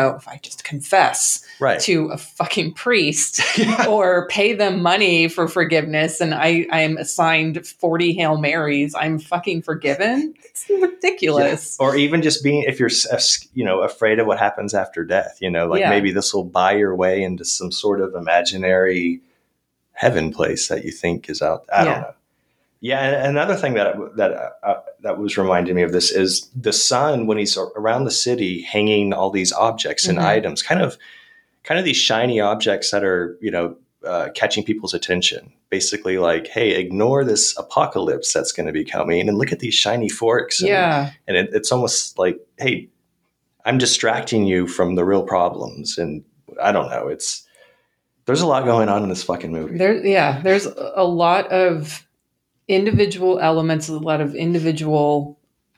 confess Right. to a fucking priest or pay them money for forgiveness and I am assigned 40 Hail Marys, I'm fucking forgiven. It's ridiculous. Yeah. Or even just being, if you're, afraid of what happens after death, maybe this will buy your way into some sort of imaginary heaven place that you think is out. I don't know. Yeah, and another thing that was reminding me of this is the son, when he's around the city hanging all these objects and items, kind of these shiny objects that are, catching people's attention. Basically like, hey, ignore this apocalypse that's going to be coming and look at these shiny forks. And it's almost like, hey, I'm distracting you from the real problems. And I don't know. There's a lot going on in this fucking movie. There's a lot of individual elements, a lot of individual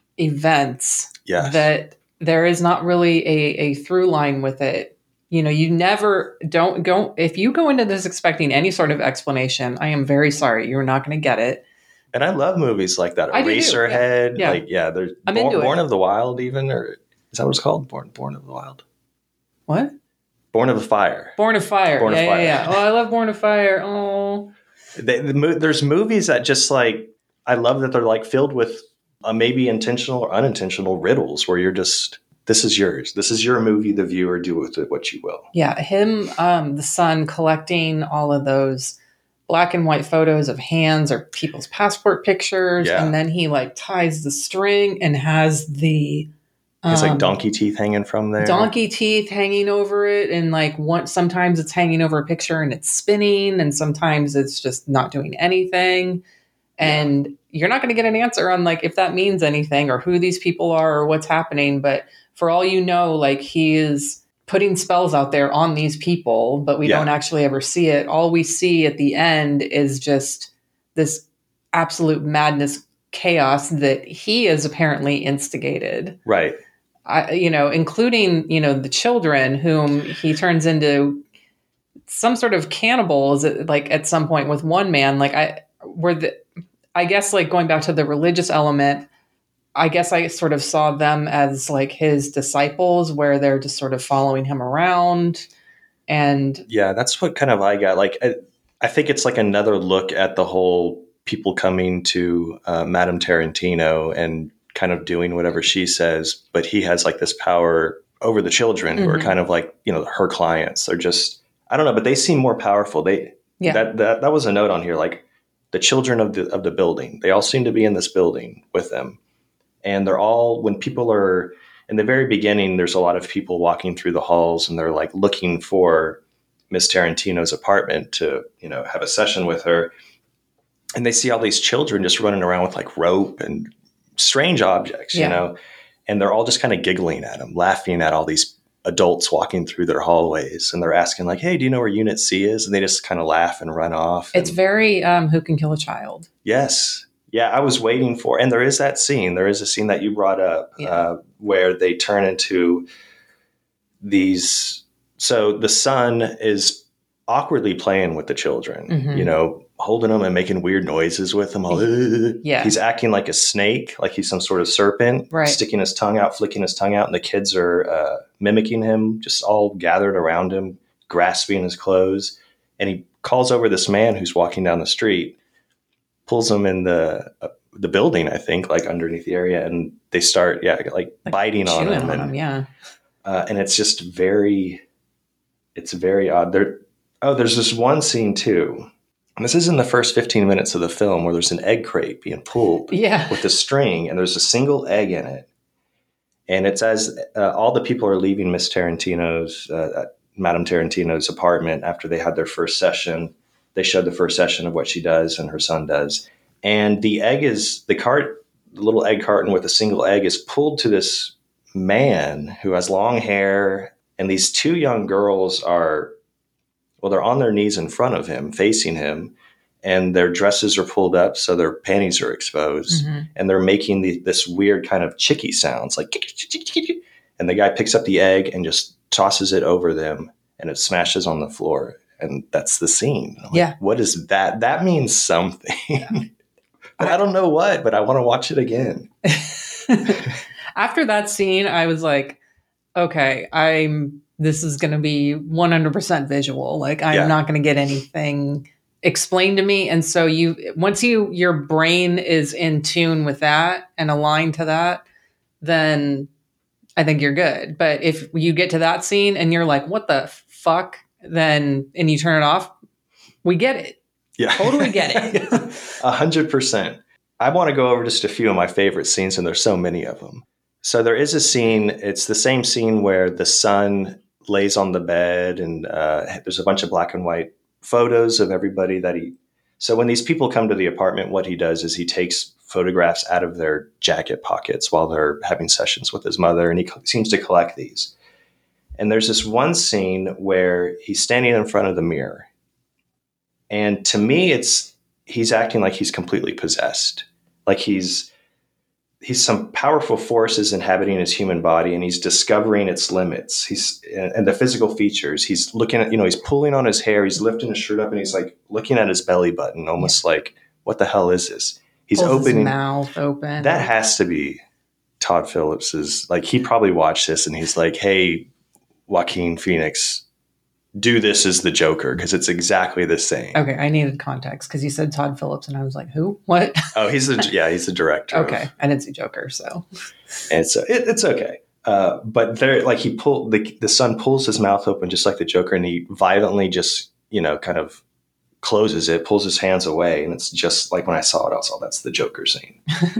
events that there is not really a through line with it. You never don't go, if you go into this expecting any sort of explanation, I am very sorry, you're not going to get it. And I love movies like that. Eraserhead. There's Born of the Wild even, or is that what it's called? Born of the Wild. What? Born of Fire. Born of Fire. Yeah. Oh, I love Born of Fire. Oh. There's movies that just like, I love that they're like filled with maybe intentional or unintentional riddles where you're just, this is yours. This is your movie, the viewer, do with it what you will. Yeah, him, the son, collecting all of those black and white photos of hands or people's passport pictures. Yeah. And then he like ties the string and has the... It's like donkey teeth hanging from there. Donkey teeth hanging over it. And like sometimes it's hanging over a picture and it's spinning. And sometimes it's just not doing anything. And you're not going to get an answer on like if that means anything or who these people are or what's happening. But for all you know, like he is putting spells out there on these people, but we don't actually ever see it. All we see at the end is just this absolute madness, chaos that he has apparently instigated. Right. Including, the children whom he turns into some sort of cannibals, like at some point with one man, I guess like going back to the religious element, I guess I sort of saw them as like his disciples where they're just sort of following him around. And yeah, that's what kind of I got. Like, I think it's like another look at the whole people coming to Madame Tarantino and kind of doing whatever she says, but he has like this power over the children who are kind of like, her clients. They're just, I don't know, but they seem more powerful. That was a note on here. Like the children of the building, they all seem to be in this building with them. And they're all, when people are in the very beginning, there's a lot of people walking through the halls and they're like looking for Miss Tarantino's apartment to, have a session with her. And they see all these children just running around with like rope and strange objects, and they're all just kind of giggling at them, laughing at all these adults walking through their hallways. And they're asking like, hey, do you know where Unit C is? And they just kind of laugh and run off. It's very Who Can Kill a Child. Yes. Yeah, I was waiting for, and there is that scene. There is a scene that you brought up where they turn into these. So the son is awkwardly playing with the children, holding them and making weird noises with them. He's acting like a snake, like he's some sort of serpent, sticking his tongue out, flicking his tongue out. And the kids are mimicking him, just all gathered around him, grasping his clothes. And he calls over this man who's walking down the street, pulls him in the building, I think, like underneath the area. And they start, like biting on him. And it's just it's very odd. There's this one scene too. And this is in the first 15 minutes of the film where there's an egg crate being pulled with a string, and there's a single egg in it. And it's as all the people are leaving Miss Tarantino's, Madame Tarantino's apartment after they had their first session. They showed the first session of what she does and her son does. And the egg is, the little egg carton with a single egg is pulled to this man who has long hair. And these two young girls they're on their knees in front of him, facing him, and their dresses are pulled up so their panties are exposed. And they're making this weird kind of chicky sounds, like, and the guy picks up the egg and just tosses it over them. and it smashes on the floor. And that's the scene. I'm like, Yeah. what is that? That means something. But I don't know what, but I want to watch it again. After that scene, I was like, okay, this is going to be 100% visual. Like, I'm not going to get anything explained to me. And so once your brain is in tune with that and aligned to that, then I think you're good. But if you get to that scene and you're like, what the fuck? And you turn it off, we get it. Yeah. Totally get it. 100%. I want to go over just a few of my favorite scenes, and there's so many of them. So there is a scene, it's the same scene where the son lays on the bed, and there's a bunch of black and white photos of everybody so when these people come to the apartment, what he does is he takes photographs out of their jacket pockets while they're having sessions with his mother, and he seems to collect these. And there's this one scene where he's standing in front of the mirror. And to me, he's acting like he's completely possessed. Like he's some powerful forces inhabiting his human body, and he's discovering its limits. And the physical features. He's looking at, he's pulling on his hair. He's lifting his shirt up, and he's like looking at his belly button, almost like, what the hell is this? He's opening his mouth open. That has to be Todd Phillips's. Like, he probably watched this, and he's like, hey, Joaquin Phoenix, do this as the Joker, because it's exactly the same. Okay, I needed context because you said Todd Phillips, and I was like, who? What? Oh, he's the director. Okay, I didn't see Joker, so. And so it's okay. But there, like, the son pulls his mouth open just like the Joker, and he violently just, kind of closes it, pulls his hands away, and it's just like when I saw it, I was like, that's the Joker scene.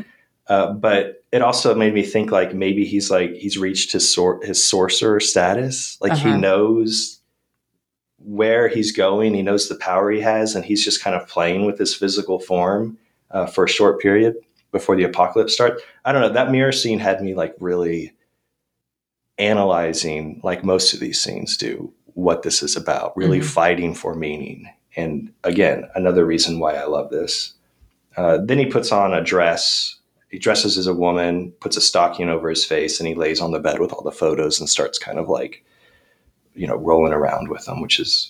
But it also made me think, like, maybe he's reached his sorcerer status. Like, he knows where he's going. He knows the power he has, and he's just kind of playing with his physical form for a short period before the apocalypse starts. I don't know. That mirror scene had me, like, really analyzing, like most of these scenes do, what this is about, really fighting for meaning. And again, another reason why I love this. Then he puts on a dress. He dresses as a woman, puts a stocking over his face, and he lays on the bed with all the photos and starts kind of like, rolling around with them,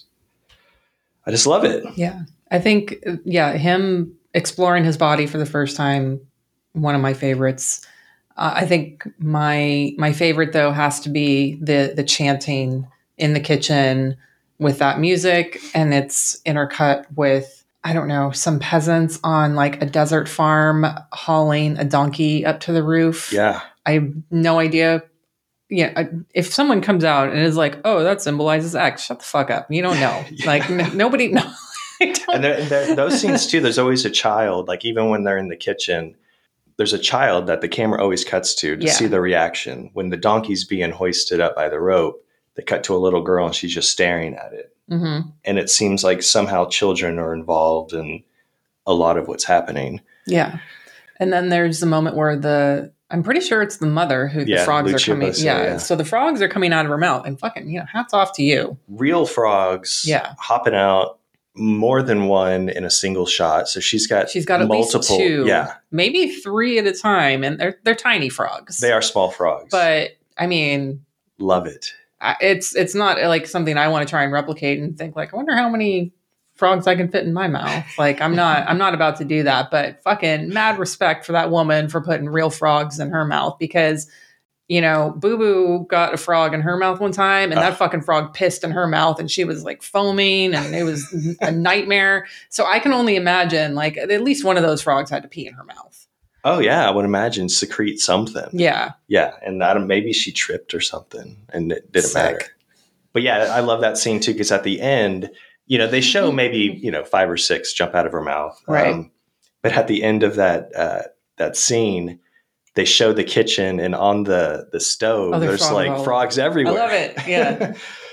I just love it. Yeah. I think, him exploring his body for the first time, one of my favorites. I think my favorite, though, has to be the chanting in the kitchen with that music, and it's intercut with, I don't know, some peasants on like a desert farm hauling a donkey up to the roof. Yeah. I have no idea. Yeah. If someone comes out and is like, oh, that symbolizes X, shut the fuck up. You don't know. Yeah. Like nobody knows. And those scenes too, there's always a child, like even when they're in the kitchen, there's a child that the camera always cuts to see the reaction. When the donkey's being hoisted up by the rope, they cut to a little girl and she's just staring at it. Mm-hmm. And it seems like somehow children are involved in a lot of what's happening. Yeah. And then there's the moment where I'm pretty sure it's the mother who the frogs Lucia are coming. Bosse, So the frogs are coming out of her mouth, and fucking, hats off to you. Real frogs hopping out, more than one in a single shot. So she's got at multiple, least 2, maybe 3 at a time. And they're tiny frogs. They are small frogs. But I mean, love it. It's not like something I want to try and replicate and think like, I wonder how many frogs I can fit in my mouth. Like I'm not about to do that, but fucking mad respect for that woman for putting real frogs in her mouth, because Boo Boo got a frog in her mouth one time, and that fucking frog pissed in her mouth, and she was like foaming, and it was a nightmare. So I can only imagine, like, at least one of those frogs had to pee in her mouth. Oh yeah, I would imagine secrete something. Yeah. Yeah, and maybe she tripped or something, and it didn't matter. But yeah, I love that scene too, because at the end, they show maybe 5 or 6 jump out of her mouth, right? But at the end of that scene, they show the kitchen, and on the stove, there's like frogs everywhere. I love it. Yeah.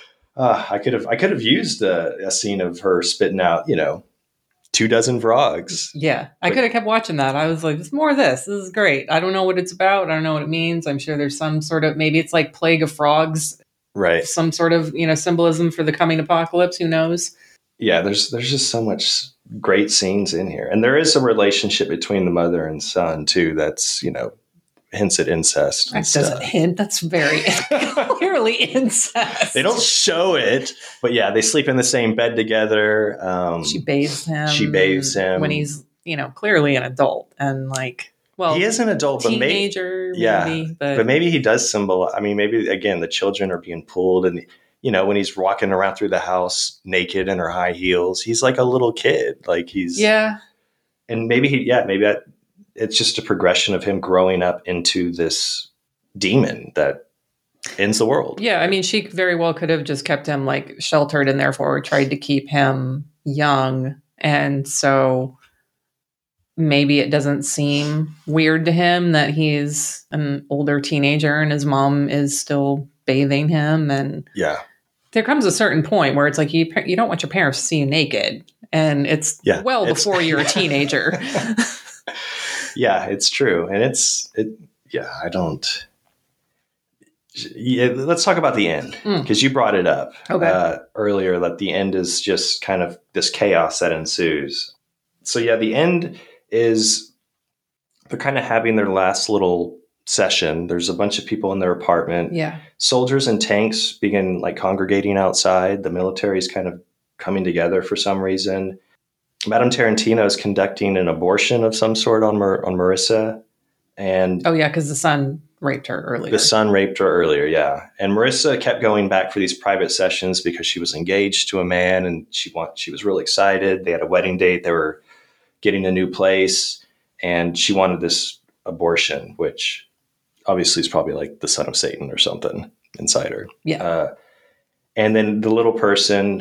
I could have used a scene of her spitting out, 24 frogs. Yeah. I could have kept watching that. I was like, there's more of this. This is great. I don't know what it's about. I don't know what it means. I'm sure there's some sort of, maybe it's like Plague of Frogs. Right. Some sort of, symbolism for the coming apocalypse. Who knows? Yeah. There's just so much great scenes in here. And there is a relationship between the mother and son too. That's, hints at incest. That doesn't hint. That's very clearly incest. They don't show it, but yeah, they sleep in the same bed together. She bathes him. She bathes him when he's, clearly an adult and he is an adult, teenager, but maybe he does symbolize. I mean, maybe again, the children are being pulled, and when he's walking around through the house naked in her high heels, he's like a little kid. Like and maybe it's just a progression of him growing up into this demon that ends the world. Yeah, I mean, she very well could have just kept him sheltered and therefore tried to keep him young, and so maybe it doesn't seem weird to him that he's an older teenager and his mom is still bathing him. And there comes a certain point where it's you don't want your parents to see you naked, and it's before you're a teenager. Yeah, it's true. And let's talk about the end, because you brought it up earlier, that the end is just kind of this chaos that ensues. So the end is they're kind of having their last little session. There's a bunch of people in their apartment. Yeah. Soldiers and tanks begin congregating outside. The military is kind of coming together for some reason. Madame Tarantino is conducting an abortion of some sort on Marissa. And because the son raped her earlier. Yeah. And Marissa kept going back for these private sessions because she was engaged to a man and she was really excited. They had a wedding date. They were getting a new place, and she wanted this abortion, which obviously is probably the son of Satan or something inside her. Yeah. And then the little person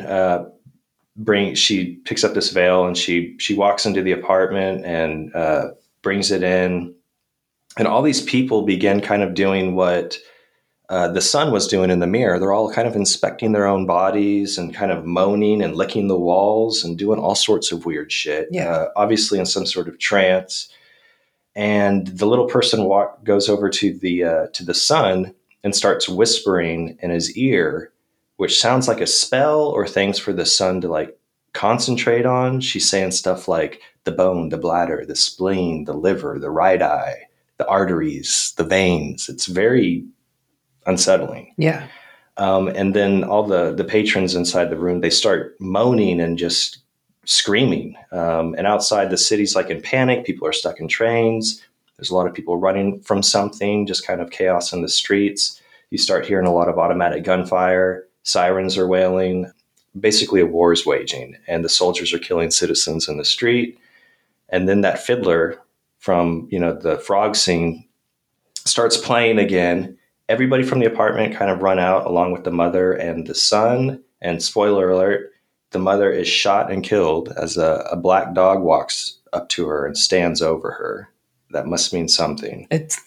she picks up this veil and she walks into the apartment and brings it in, and all these people begin kind of doing what the son was doing in the mirror. They're all kind of inspecting their own bodies and kind of moaning and licking the walls and doing all sorts of weird shit. Yeah. Obviously in some sort of trance. And the little person goes over to the son and starts whispering in his ear, which sounds like a spell or things for the son to concentrate on. She's saying stuff like the bone, the bladder, the spleen, the liver, the right eye, the arteries, the veins. It's very unsettling. Yeah. And then all the patrons inside the room, they start moaning and just screaming. And outside, the city's in panic. People are stuck in trains. There's a lot of people running from something, just kind of chaos in the streets. You start hearing a lot of automatic gunfire. Sirens are wailing. Basically, a war is waging, and the soldiers are killing citizens in the street. And then that fiddler from, the frog scene starts playing again. Everybody from the apartment kind of run out along with the mother and the son. And spoiler alert, the mother is shot and killed as a black dog walks up to her and stands over her. That must mean something.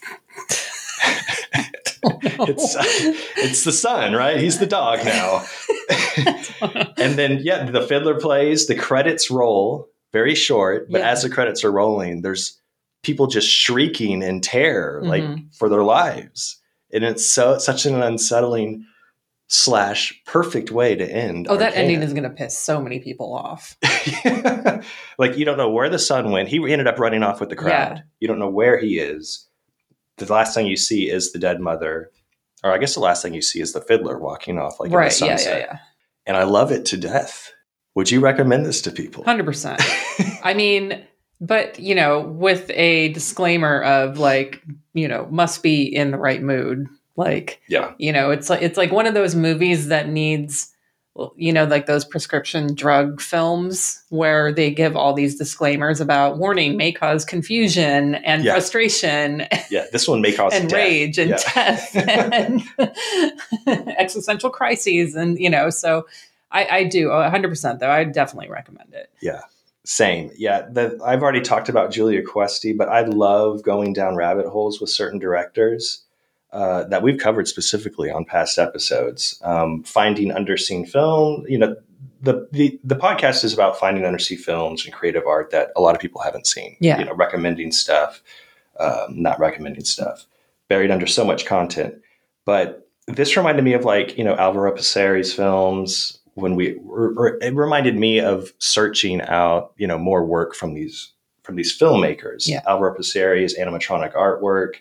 It's the son, right? He's the dog now. And then, the fiddler plays, the credits roll, very short, but as the credits are rolling, there's people just shrieking in terror, for their lives. And it's such an unsettling / perfect way to end. Oh, that ending is going to piss so many people off. You don't know where the son went. He ended up running off with the crowd. Yeah. You don't know where he is. The last thing you see is the dead mother. Or I guess the last thing you see is the fiddler walking off in the sunset. Yeah. And I love it to death. Would you recommend this to people? 100%. I mean, but, with a disclaimer of must be in the right mood. It's like one of those movies that needs, those prescription drug films where they give all these disclaimers about warning may cause confusion and frustration. Yeah, this one may cause and death. Rage and death and existential crises. And, so I do 100% though. I definitely recommend it. Yeah, same. Yeah. I've already talked about Julia Questi, but I love going down rabbit holes with certain directors. That we've covered specifically on past episodes, finding underseen film. The podcast is about finding underseen films and creative art that a lot of people haven't seen. Yeah. Recommending stuff, not recommending stuff, buried under so much content. But this reminded me of Alvaro Passeri's films when it reminded me of searching out, more work from these filmmakers. Yeah. Alvaro Passeri's animatronic artwork.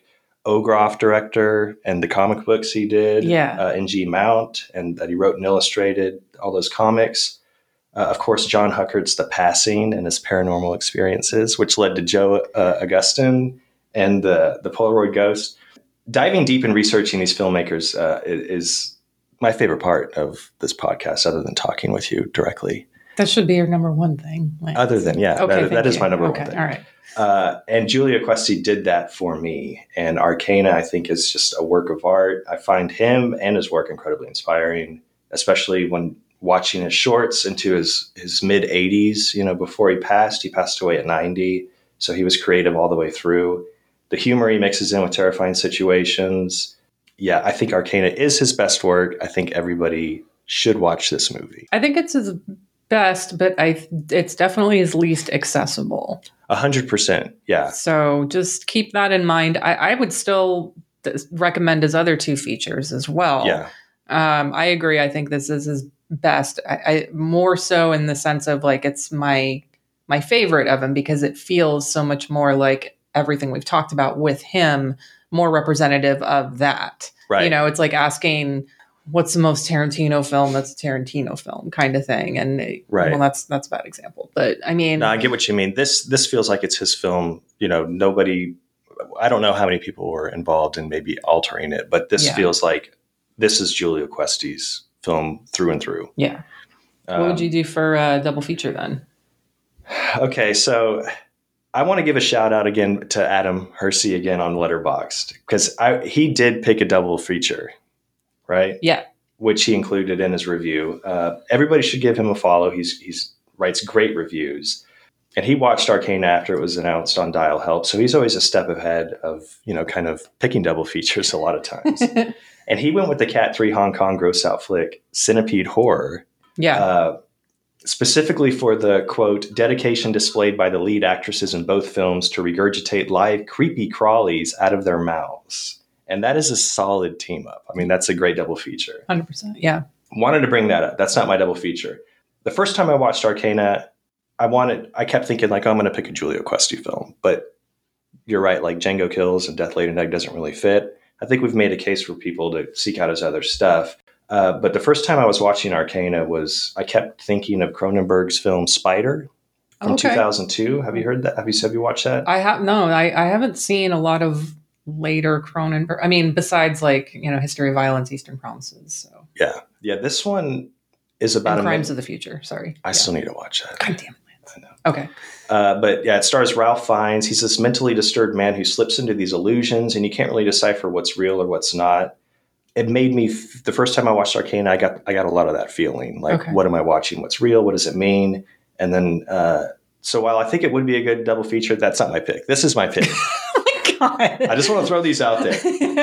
Ogroff director, and the comic books he did, N.G. Mount, and that he wrote and illustrated all those comics. Of course, John Huckert's The Passing and his paranormal experiences, which led to Joe Augustine and the Polaroid Ghost. Diving deep and researching these filmmakers is my favorite part of this podcast, other than talking with you directly. That should be your number one thing. Other than, that is my number one thing. All right. And Giulio Questi did that for me. And Arcana, I think, is just a work of art. I find him and his work incredibly inspiring, especially when watching his shorts into his mid 80s. Before he passed away at 90. So he was creative all the way through. The humor he mixes in with terrifying situations. Yeah, I think Arcana is his best work. I think everybody should watch this movie. I think it's his best, but it's definitely his least accessible. 100%. Yeah. So just keep that in mind. I would still recommend his other two features as well. Yeah. I agree. I think this is his best. I more so in the sense of like, it's my favorite of him because it feels so much more like everything we've talked about with him, more representative of that. Right. It's like asking, what's the most Tarantino film that's a Tarantino film kind of thing. And well, that's a bad example, but I mean, no, I get what you mean. This feels like it's his film. I don't know how many people were involved in maybe altering it, but this feels like this is Giulio Questi's film through and through. Yeah. What would you do for a double feature then? Okay. So I want to give a shout out again to Adam Hersey again on Letterboxd, because he did pick a double feature. Right? Yeah. Which he included in his review. Everybody should give him a follow. He's writes great reviews. And he watched Arcana after it was announced on Dial Help. So he's always a step ahead of, kind of picking double features a lot of times. And he went with the Cat 3 Hong Kong gross out flick, Centipede Horror. Yeah. Specifically for the, quote, dedication displayed by the lead actresses in both films to regurgitate live creepy crawlies out of their mouths. And that is a solid team up. I mean, that's a great double feature. 100%. Yeah. Wanted to bring that up. That's not my double feature. The first time I watched Arcana, I kept thinking like, I'm going to pick a Giulio Questi film. But you're right. Like Django Kills and Death Laid an Egg doesn't really fit. I think we've made a case for people to seek out his other stuff. But the first time I was watching Arcana I kept thinking of Cronenberg's film Spider from 2002. Have you heard that? Have you watched that? I haven't seen a lot of later Cronenberg. I mean, besides like, History of Violence, Eastern Promises. So yeah. This one is about Crimes of the Future. Sorry, I still need to watch that. God damn it, Lance. I know. Okay, but yeah, it stars Ralph Fiennes. He's this mentally disturbed man who slips into these illusions, and you can't really decipher what's real or what's not. It made me the first time I watched Arcana, I got a lot of that feeling. Like, what am I watching? What's real? What does it mean? And then, so while I think it would be a good double feature, that's not my pick. This is my pick. God. I just want to throw these out there.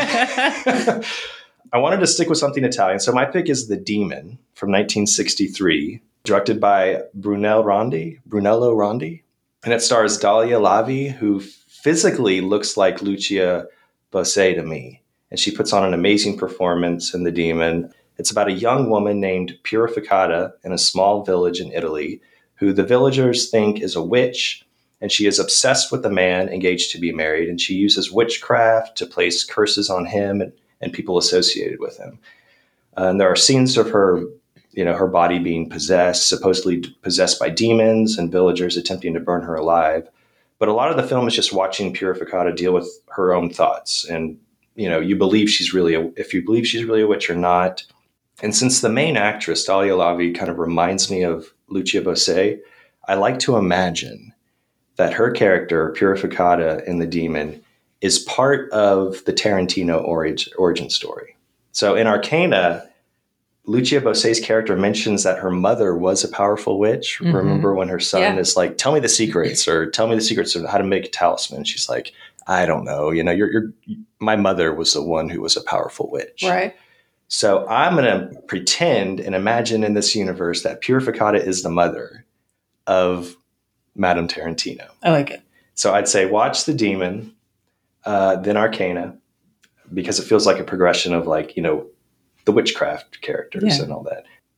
I wanted to stick with something Italian. So my pick is The Demon from 1963, directed by Brunello Rondi. And it stars Dalia Lavi, who physically looks like Lucia Bosse to me. And she puts on an amazing performance in The Demon. It's about a young woman named Purificata in a small village in Italy, who the villagers think is a witch. And she is obsessed with a man engaged to be married, and she uses witchcraft to place curses on him and people associated with him. And there are scenes of her, her body being possessed, supposedly possessed by demons, and villagers attempting to burn her alive. But a lot of the film is just watching Purificata deal with her own thoughts. And, if you believe she's really a witch or not. And since the main actress, Dalia Lavi, kind of reminds me of Lucia Bosse, I like to imagine that her character, Purificata in The Demon, is part of the Tarantino origin story. So in Arcana, Lucia Bosse's character mentions that her mother was a powerful witch. Mm-hmm. Remember when her son is like, tell me the secrets of how to make a talisman. She's like, I don't know. My mother was the one who was a powerful witch. Right. So I'm going to pretend and imagine in this universe that Purificata is the mother of Madame Tarantino. I like it. So I'd say watch The Demon, then Arcana, because it feels like a progression of the witchcraft characters and all that.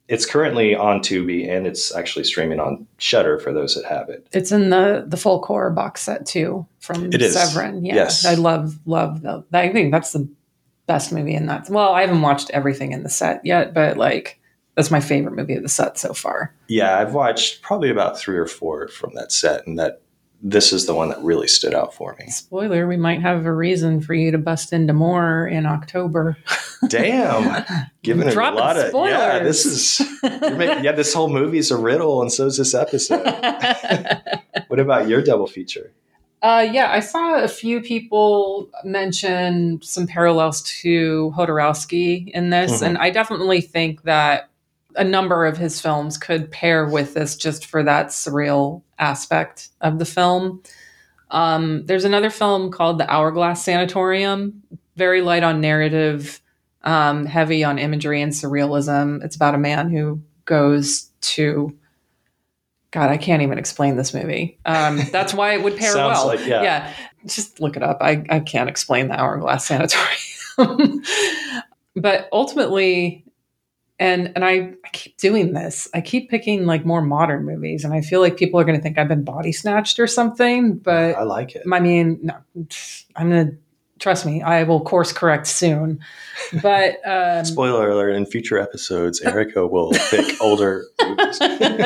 It's currently on Tubi, and it's actually streaming on Shudder for those that have it. It's in the full core box set too from It is. Severin. Yeah, Yes. I love that. I think that's the best movie in that. Well, I haven't watched everything in the set yet, but like that's my favorite movie of the set so far. Yeah, I've watched probably about 3 or 4 from that set, and this is the one that really stood out for me. Spoiler: we might have a reason for you to bust into more in October. Damn, giving it a Dropping lot of spoilers. yeah. This is this whole movie's a riddle, and so is this episode. What about your double feature? Yeah, I saw a few people mention some parallels to Jodorowsky in this, and I definitely think that a number of his films could pair with this just for that surreal aspect of the film. There's another film called The Hourglass Sanatorium, very light on narrative, heavy on imagery and surrealism. It's about a man who goes to... God, I can't even explain this movie. That's why it would pair Sounds well. like, yeah. Just look it up. I can't explain The Hourglass Sanatorium. But ultimately, and I keep doing this. I keep picking like more modern movies, and I feel like people are going to think I've been body snatched or something. But I like it. I mean, no, I'm going to trust me. I will course correct soon. But Spoiler alert: in future episodes, Erica will pick older movies.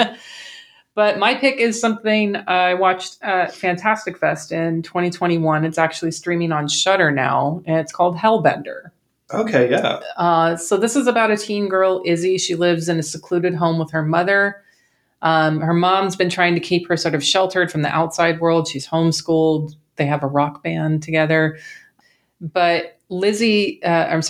But my pick is something I watched at Fantastic Fest in 2021. It's actually streaming on Shudder now, and it's called Hellbender. Okay, yeah. So this is about a teen girl, Izzy. She lives in a secluded home with her mother. Her mom's been trying to keep her sort of sheltered from the outside world. She's homeschooled. They have a rock band together. But Izzy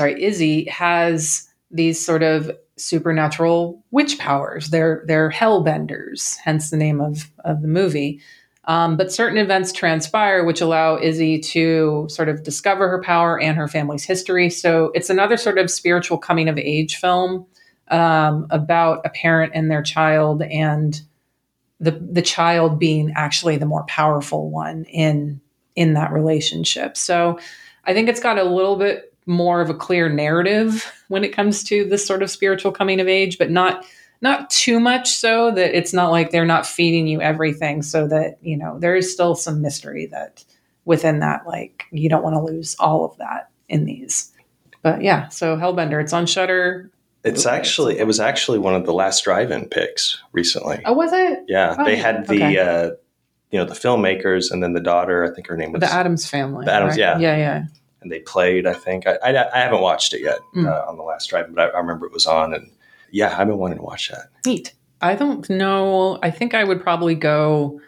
has these sort of supernatural witch powers. They're hellbenders, hence the name of the movie. But certain events transpire which allow Izzy to sort of discover her power and her family's history. So it's another sort of spiritual coming of age film about a parent and their child, and the child being actually the more powerful one in that relationship. So I think it's got a little bit more of a clear narrative when it comes to this sort of spiritual coming of age, but not too much so that it's not like they're not feeding you everything, so that, you know, there is still some mystery that within that, like, you don't want to lose all of that in these. But yeah, so Hellbender, it's on Shudder. It was actually one of the last drive-in picks recently. Oh, was it? Yeah, Oh, they had the the filmmakers, and then the daughter. I think her name was The Addams Family. The Addams, right? yeah. Yeah. And they played. I think I haven't watched it yet on the last drive-in, but I remember it was on, and yeah, I've been wanting to watch that. Neat. I don't know. I think I would probably go.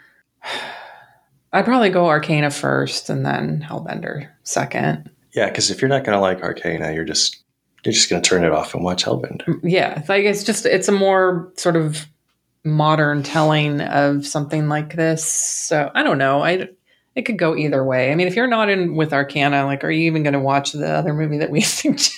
I'd probably go Arcana first, and then Hellbender second. Yeah, because if you're not going to like Arcana, you're just going to turn it off and watch Hellbender. Yeah, like it's a more sort of modern telling of something like this. So I don't know. It could go either way. I mean, if you're not in with Arcana, like, are you even going to watch the other movie that we suggest?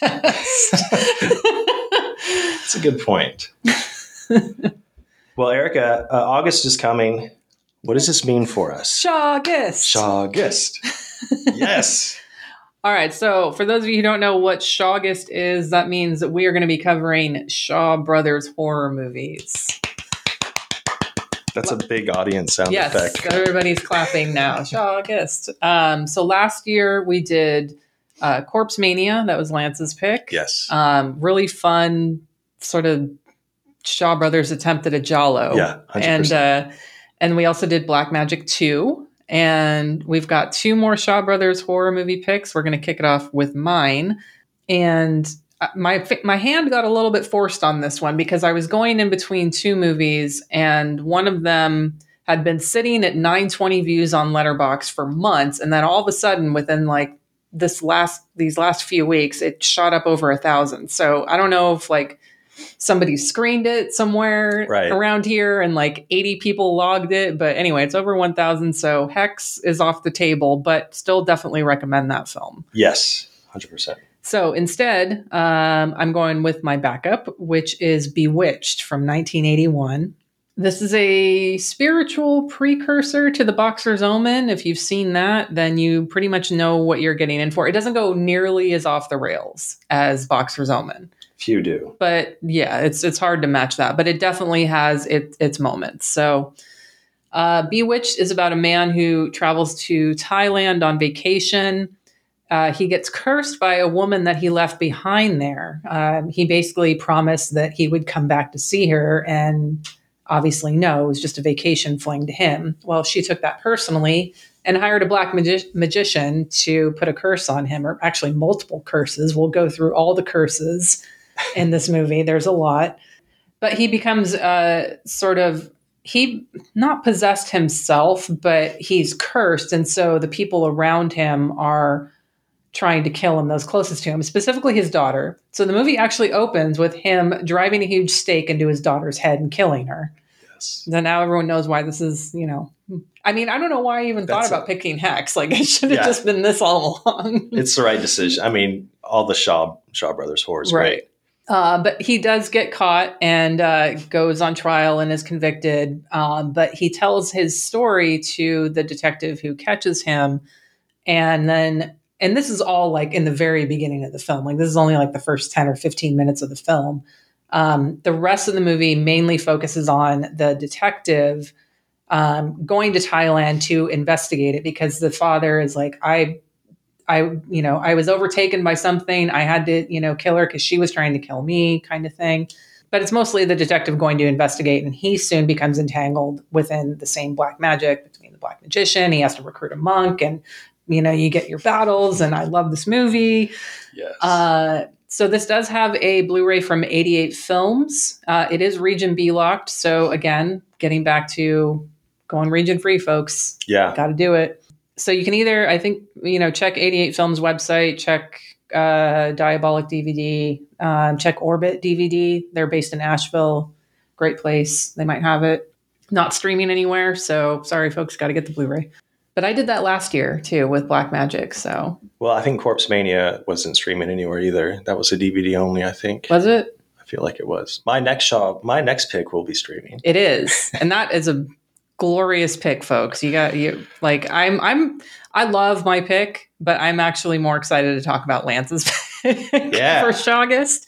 That's a good point. Well, Erica, August is coming. What does this mean for us? Shawgust. Shawgust. Yes. All right. So for those of you who don't know what Shawgust is, that means that we are going to be covering Shaw Brothers horror movies. That's a big audience sound effect. Yes, everybody's clapping now. Shawgust. So last year we did Corpse Mania. That was Lance's pick. Yes. Really fun sort of Shaw Brothers attempt at a Giallo. Yeah, 100%. And we also did Black Magic 2. And we've got 2 more Shaw Brothers horror movie picks. We're going to kick it off with mine. And my hand got a little bit forced on this one because I was going in between 2 movies, and one of them had been sitting at 920 views on Letterboxd for months, and then all of a sudden, within like these last few weeks, it shot up over 1,000. So I don't know if like somebody screened it somewhere around here and like 80 people logged it, but anyway, it's over 1,000. So Hex is off the table, but still definitely recommend that film. Yes, 100%. So instead, I'm going with my backup, which is Bewitched from 1981. This is a spiritual precursor to The Boxer's Omen. If you've seen that, then you pretty much know what you're getting in for. It doesn't go nearly as off the rails as Boxer's Omen. Few do. But yeah, it's hard to match that. But it definitely has its moments. So Bewitched is about a man who travels to Thailand on vacation. He gets cursed by a woman that he left behind there. He basically promised that he would come back to see her, and obviously no, it was just a vacation fling to him. Well, she took that personally and hired a black magician to put a curse on him, or actually multiple curses. We'll go through all the curses in this movie. There's a lot. But he becomes he not possessed himself, but he's cursed. And so the people around him are trying to kill him, those closest to him, specifically his daughter. So the movie actually opens with him driving a huge stake into his daughter's head and killing her. Yes. Then now everyone knows why this is, I mean, I don't know why I even thought about picking Hex. Like, it should have just been this all along. It's the right decision. I mean, all the Shaw Brothers horror is great. But he does get caught and goes on trial and is convicted. But he tells his story to the detective who catches him. And this is all like in the very beginning of the film. Like, this is only like the first 10 or 15 minutes of the film. The rest of the movie mainly focuses on the detective going to Thailand to investigate it, because the father is like, I was overtaken by something. I had to, kill her because she was trying to kill me, kind of thing. But it's mostly the detective going to investigate, and he soon becomes entangled within the same black magic between the black magician. He has to recruit a monk, and you get your battles. And I love this movie. Yes. So this does have a Blu-ray from 88 Films. It is region B locked. So again, getting back to going region free, folks. Yeah. Got to do it. So you can either, I think, check 88 Films website, check Diabolic DVD, check Orbit DVD. They're based in Asheville. Great place. They might have it. Not streaming anywhere. So sorry, folks, got to get the Blu-ray. But I did that last year, too, with Black Magic, so. Well, I think Corpse Mania wasn't streaming anywhere either. That was a DVD only, I think. Was it? I feel like it was. My next pick will be streaming. It is. And that is a glorious pick, folks. I love my pick, but I'm actually more excited to talk about Lance's pick for August.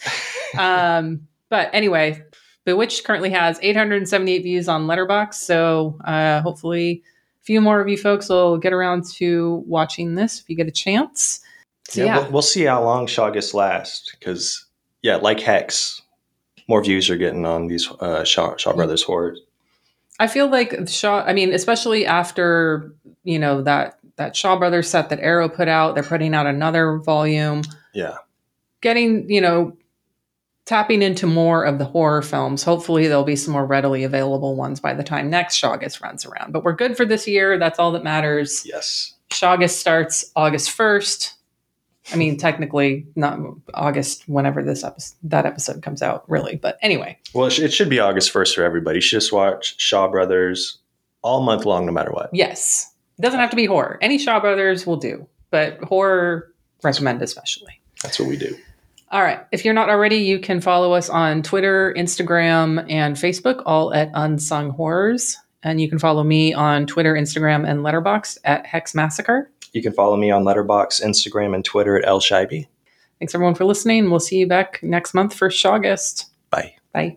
But anyway, Bewitched currently has 878 views on Letterboxd, so hopefully few more of you folks will get around to watching this if you get a chance. So, we'll see how long Shawgust lasts, because like Hex, more views are getting on these Shaw Brothers horrors. I feel like Shaw, especially after that Shaw Brothers set that Arrow put out, they're putting out another volume. Yeah, getting tapping into more of the horror films. Hopefully there'll be some more readily available ones by the time next Shawgust runs around. But we're good for this year. That's all that matters. Yes. Shawgust starts August 1st. Technically not August whenever that episode comes out, really. But anyway. Well, it should be August 1st for everybody. You should just watch Shaw Brothers all month long, no matter what. Yes. It doesn't have to be horror. Any Shaw Brothers will do. But horror, recommend especially. That's what we do. All right. If you're not already, you can follow us on Twitter, Instagram, and Facebook, all at Unsung Horrors. And you can follow me on Twitter, Instagram, and Letterboxd at Hex Massacre. You can follow me on Letterboxd, Instagram, and Twitter at lshaibi. Thanks, everyone, for listening. We'll see you back next month for Shawgust. Bye. Bye.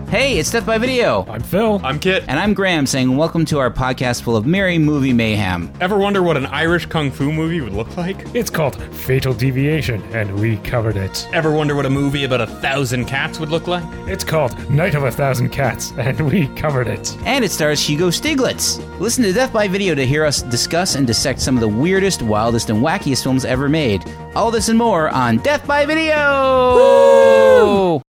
Hey, it's Death by Video. I'm Phil. I'm Kit. And I'm Graham saying welcome to our podcast full of merry movie mayhem. Ever wonder what an Irish kung fu movie would look like? It's called Fatal Deviation, and we covered it. Ever wonder what a movie about 1,000 cats would look like? It's called Night of 1,000 Cats, and we covered it. And it stars Hugo Stiglitz. Listen to Death by Video to hear us discuss and dissect some of the weirdest, wildest, and wackiest films ever made. All this and more on Death by Video! Woo!